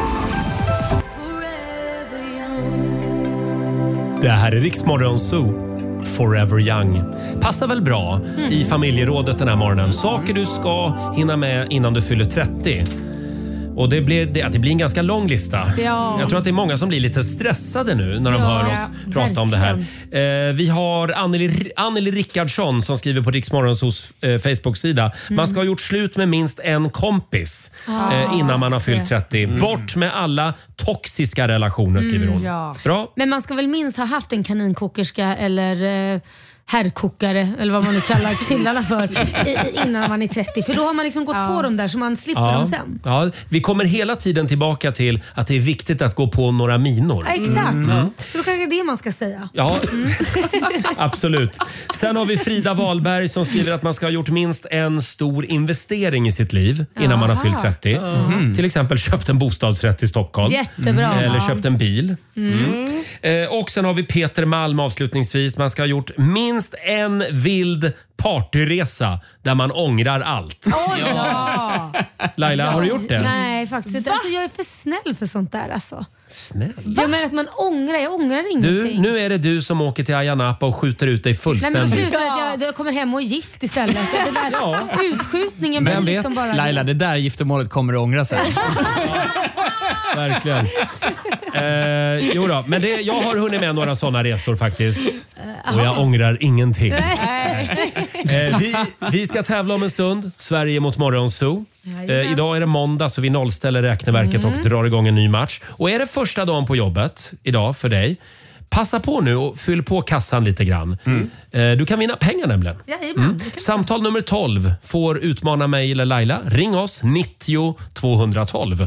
Det här är Rix Morgon Zoo. Forever Young. Passar väl bra i familjerådet den här morgonen. Saker du ska hinna med innan du fyller trettio. Och det blir, det, det blir en ganska lång lista. Ja. Jag tror att det är många som blir lite stressade nu när de Ja, hör oss ja, prata om det här. verkligen. Eh, vi har Anneli, Anneli Rickardsson som skriver på Rix Morgonzoos eh, Facebook-sida. Man ska ha gjort slut med minst en kompis Ah, eh, innan man har se. fyllt trettio. Bort med alla toxiska relationer, skriver hon. ja. Bra. Men man ska väl minst ha haft en kaninkokerska eller eh, herrkokare eller vad man nu kallar killarna för i, i- innan man är trettio. För då har man liksom gått på dem där så man slipper dem sen. Ja, vi kommer hela tiden tillbaka till att det är viktigt att gå på några minor. Ja, exakt. Mm. Så då kanske det är det man ska säga. Ja, absolut. Sen har vi Frida Wahlberg som skriver att man ska ha gjort minst en stor investering i sitt liv innan man har Aha. fyllt trettio. Mhm. Till exempel köpt en bostadsrätt i Stockholm. Jättebra. Eller Ja. köpt en bil. Mm. Eh, och sen har vi Peter Malm avslutningsvis. Man ska ha gjort minst en vild partyresa där man ångrar allt. Oj, ja. Laila, har du gjort det? Nej, faktiskt inte. Alltså, jag är för snäll för sånt där. Alltså. Snäll. Jag menar att man ångrar. Jag ångrar Du, ingenting. nu är det du som åker till Ayia Napa och skjuter ut dig Nej, men fullständigt. sluta att jag, jag kommer hem och är gift istället. Det där, Utskjutningen blir Vem vet? liksom bara... Laila, det där giftermålet kommer att ångra sig. Verkligen. Eh, jo då, men det, jag har hunnit med några sådana resor faktiskt. Och jag ångrar ingenting. Eh, vi, vi ska tävla om en stund. Sverige mot Morgonzoo. Eh, idag är det måndag så vi nollställer räkneverket och drar igång en ny match. Och är det första dagen på jobbet idag för dig, passa på nu och fyll på kassan lite grann. Eh, du kan vinna pengar nämligen. Jajamän, Mm. Samtal nummer tolv får utmana mig eller Laila. Ring oss, nittio tvåhundratolv.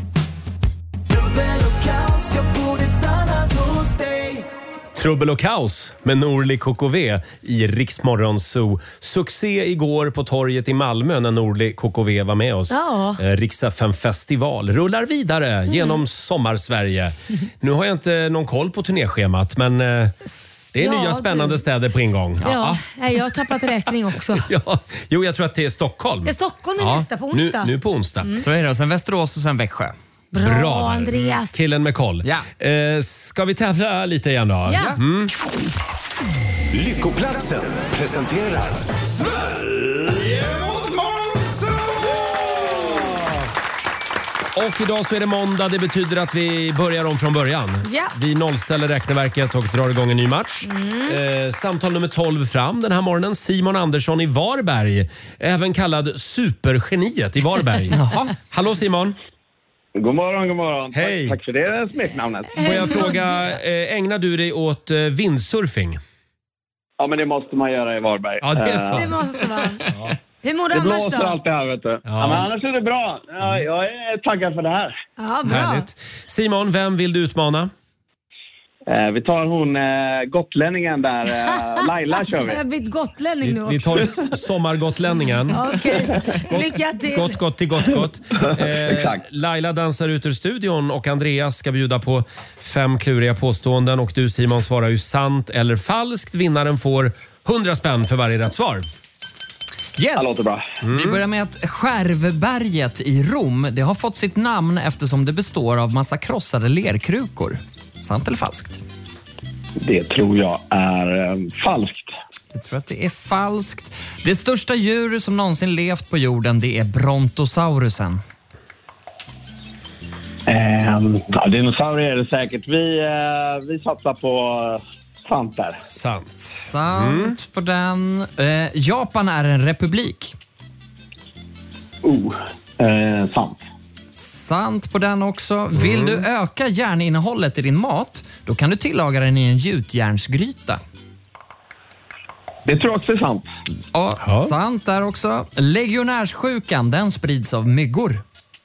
Trubbel och kaos med Norli K K V i Rix Morgon Zoo. Succé igår på torget i Malmö när Norli K K V var med oss. Ja. Eh, Rix F M festival rullar vidare genom sommar-Sverige. Nu har jag inte någon koll på turnéschemat, men eh, det är Ja, nya spännande du. städer på ingång. Ja, nej, jag har tappat räkning också. Ja. Jo, jag tror att det är Stockholm. Ja, Stockholm är nästa på onsdag. Nu, nu på onsdag. Så är det. Och sen Västerås och sen Växjö. Bra, där. Andreas. Killen med koll. Ja. Eh, ska vi tävla lite igen då? Ja. Mm. Lyckoplatsen presenterar Sverige mot Och idag så är det måndag. Det betyder att vi börjar om från början. Ja. Vi nollställer räkneverket och drar igång en ny match. Mm. Eh, samtal nummer tolv fram den här morgonen. Simon Andersson i Varberg. Även kallad supergeniet i Varberg. Hallå Simon. God morgon, god morgon. Hej. Tack, tack för det smeknamnet. Får jag fråga, eh, ägnar du dig åt eh, vindsurfing? Ja, men det måste man göra i Varberg. Ja, det är så. Eh, Det måste man. Hur mår du Det annars blåser då? alltid här, vet du. Ja. Ja, men annars är det bra. Ja, jag är taggad för det här. Ja, bra. Härligt. Simon, vem vill du utmana? Eh, vi tar hon eh, gotlänningen där. Eh, Laila kör vi. Jag har blivit gotlänning nu Vi, också. vi tar s- sommargotlänningen. Okej, lycka till. Gott, gott till gott, gott. Eh, Laila dansar ut ur studion och Andreas ska bjuda på fem kluriga påståenden och du Simon svarar ju sant eller falskt. Vinnaren får hundra spänn för varje rätt svar. Yes. Det låter bra. Vi börjar med att Skärvberget i Rom, det har fått sitt namn eftersom det består av massa krossade lerkrukor. Sant eller falskt? Det tror jag är eh, falskt. Jag tror att det är falskt. Det största djur som någonsin levt på jorden, det är brontosaurusen. Eh, ja, dinosaurier är det säkert. Vi, eh, vi satsar på eh, sant där. Sant. Sant Mm. på den. Eh, Japan är en republik. Oh, eh, sant. Sant på den också. Vill du öka järninnehållet i din mat, då kan du tillaga den i en gjutjärnsgryta. Det tror jag också är sant. Ja, Ja. sant där också. Legionärssjukan, den sprids av myggor.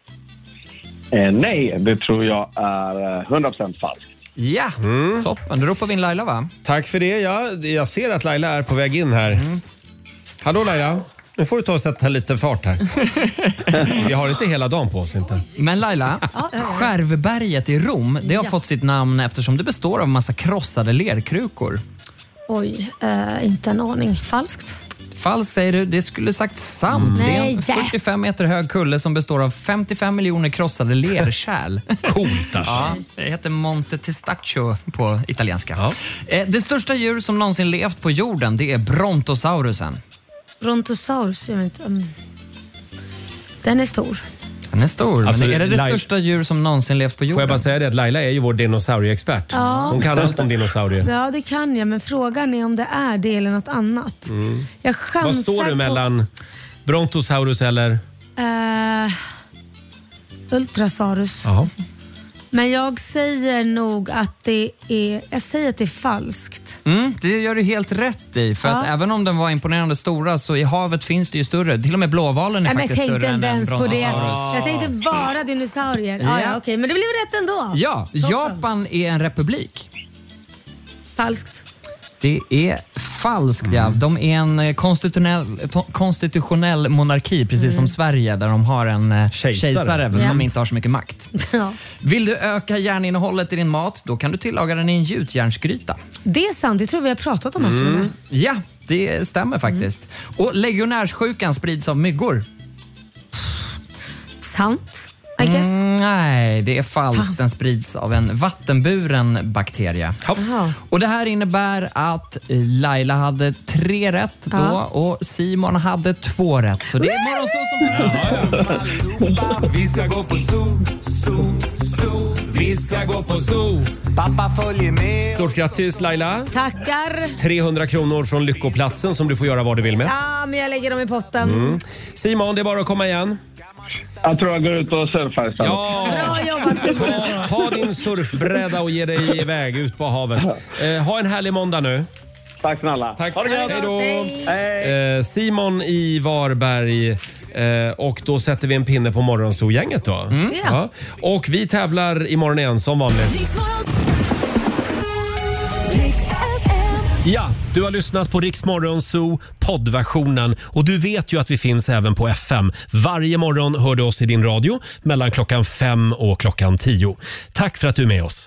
Eh, nej, det tror jag är eh, hundra procent falskt. Ja, toppen. Då ropar vi in Laila, va? Tack för det. Jag, jag ser att Laila är på väg in här. Hallå Laila, nu får du ta och sätta lite fart här. Vi har inte hela dagen på oss inte. Men Laila, Skärvberget i Rom, det har Ja. fått sitt namn eftersom det består av massa krossade lerkrukor. Oj, eh, inte en aning. Falskt. Falskt säger du, det skulle sagt sant. Det är en Nej. fyrtiofem meter hög kulle som består av femtiofem miljoner krossade lerkärl. Coolt alltså. Ja, det heter Monte Testaccio på italienska. Eh, Det största djur som någonsin levt på jorden, det är brontosaurusen. Brontosaurus, jag vet inte. Mm. Den är stor. Den är stor, Alltså, men är det det Lai- största djur som någonsin levt på jorden? Får jag bara säga det att Laila är ju vår dinosaurieexpert. Ja. Hon kan allt om dinosaurier. Ja, det kan jag, men frågan är om det är det eller något annat. Mm. Jag chansar Vad står det på- mellan Brontosaurus eller? Eh, Ultrasaurus. Ja. Men jag säger nog att det är... Jag säger att det är falskt. Mm, det gör du helt rätt i. För Ja. att även om den var imponerande stora så i havet finns det ju större. Till och med blåvalen är Nej, men jag faktiskt tänkte större än inte en ens på det. brontosaurus. Jag tänkte bara dinosaurier. Ja. Ja. Ja, okej, men det blev rätt ändå. Ja, Toppen. Japan är en republik. Falskt. Det är falskt, ja. De är en eh, konstitutionell, konstitutionell monarki, precis Mm. som Sverige, där de har en eh, Kejsare. kejsare, Ja. som inte har så mycket makt. Ja. Vill du öka järninnehållet i din mat, då kan du tillaga den i en gjutjärnsgryta. Det är sant, det tror jag vi har pratat om här. tror jag. Ja, det stämmer faktiskt. Och legionärssjukan sprids av myggor. Sant, I guess. Mm, nej, det är falskt. Den sprids av en vattenburen bakterie. Jaha. Och det här innebär att Laila hade tre rätt då Ja. och Simon hade två rätt. Så det är morgonsol som... Vi ska gå på zoo, zoo, zoo. Vi ska gå på zoo. Pappa följer med. Stort grattis Laila. Tackar. trehundra kronor från Lyckoplatsen som du får göra vad du vill med. Ja, men jag lägger dem i potten. Mm. Simon, det är bara att komma igen. Jag tror jag går ut och surfar istället. Ja. Bra jobbat Simon. Ta, ta din surfbräda och ge dig iväg ut på havet. Eh, ha en härlig måndag nu. Tack snälla. Tack. Ha det gött. Hej då. Hej. Eh, Simon i Varberg. Eh, och då sätter vi en pinne på Morgonzoo-gänget då. Ja. Och vi tävlar imorgon igen som vanligt. Ja, du har lyssnat på Rix Morgonzoo poddversionen och du vet ju att vi finns även på F M. Varje morgon hör du oss i din radio mellan klockan fem och klockan tio. Tack för att du är med oss.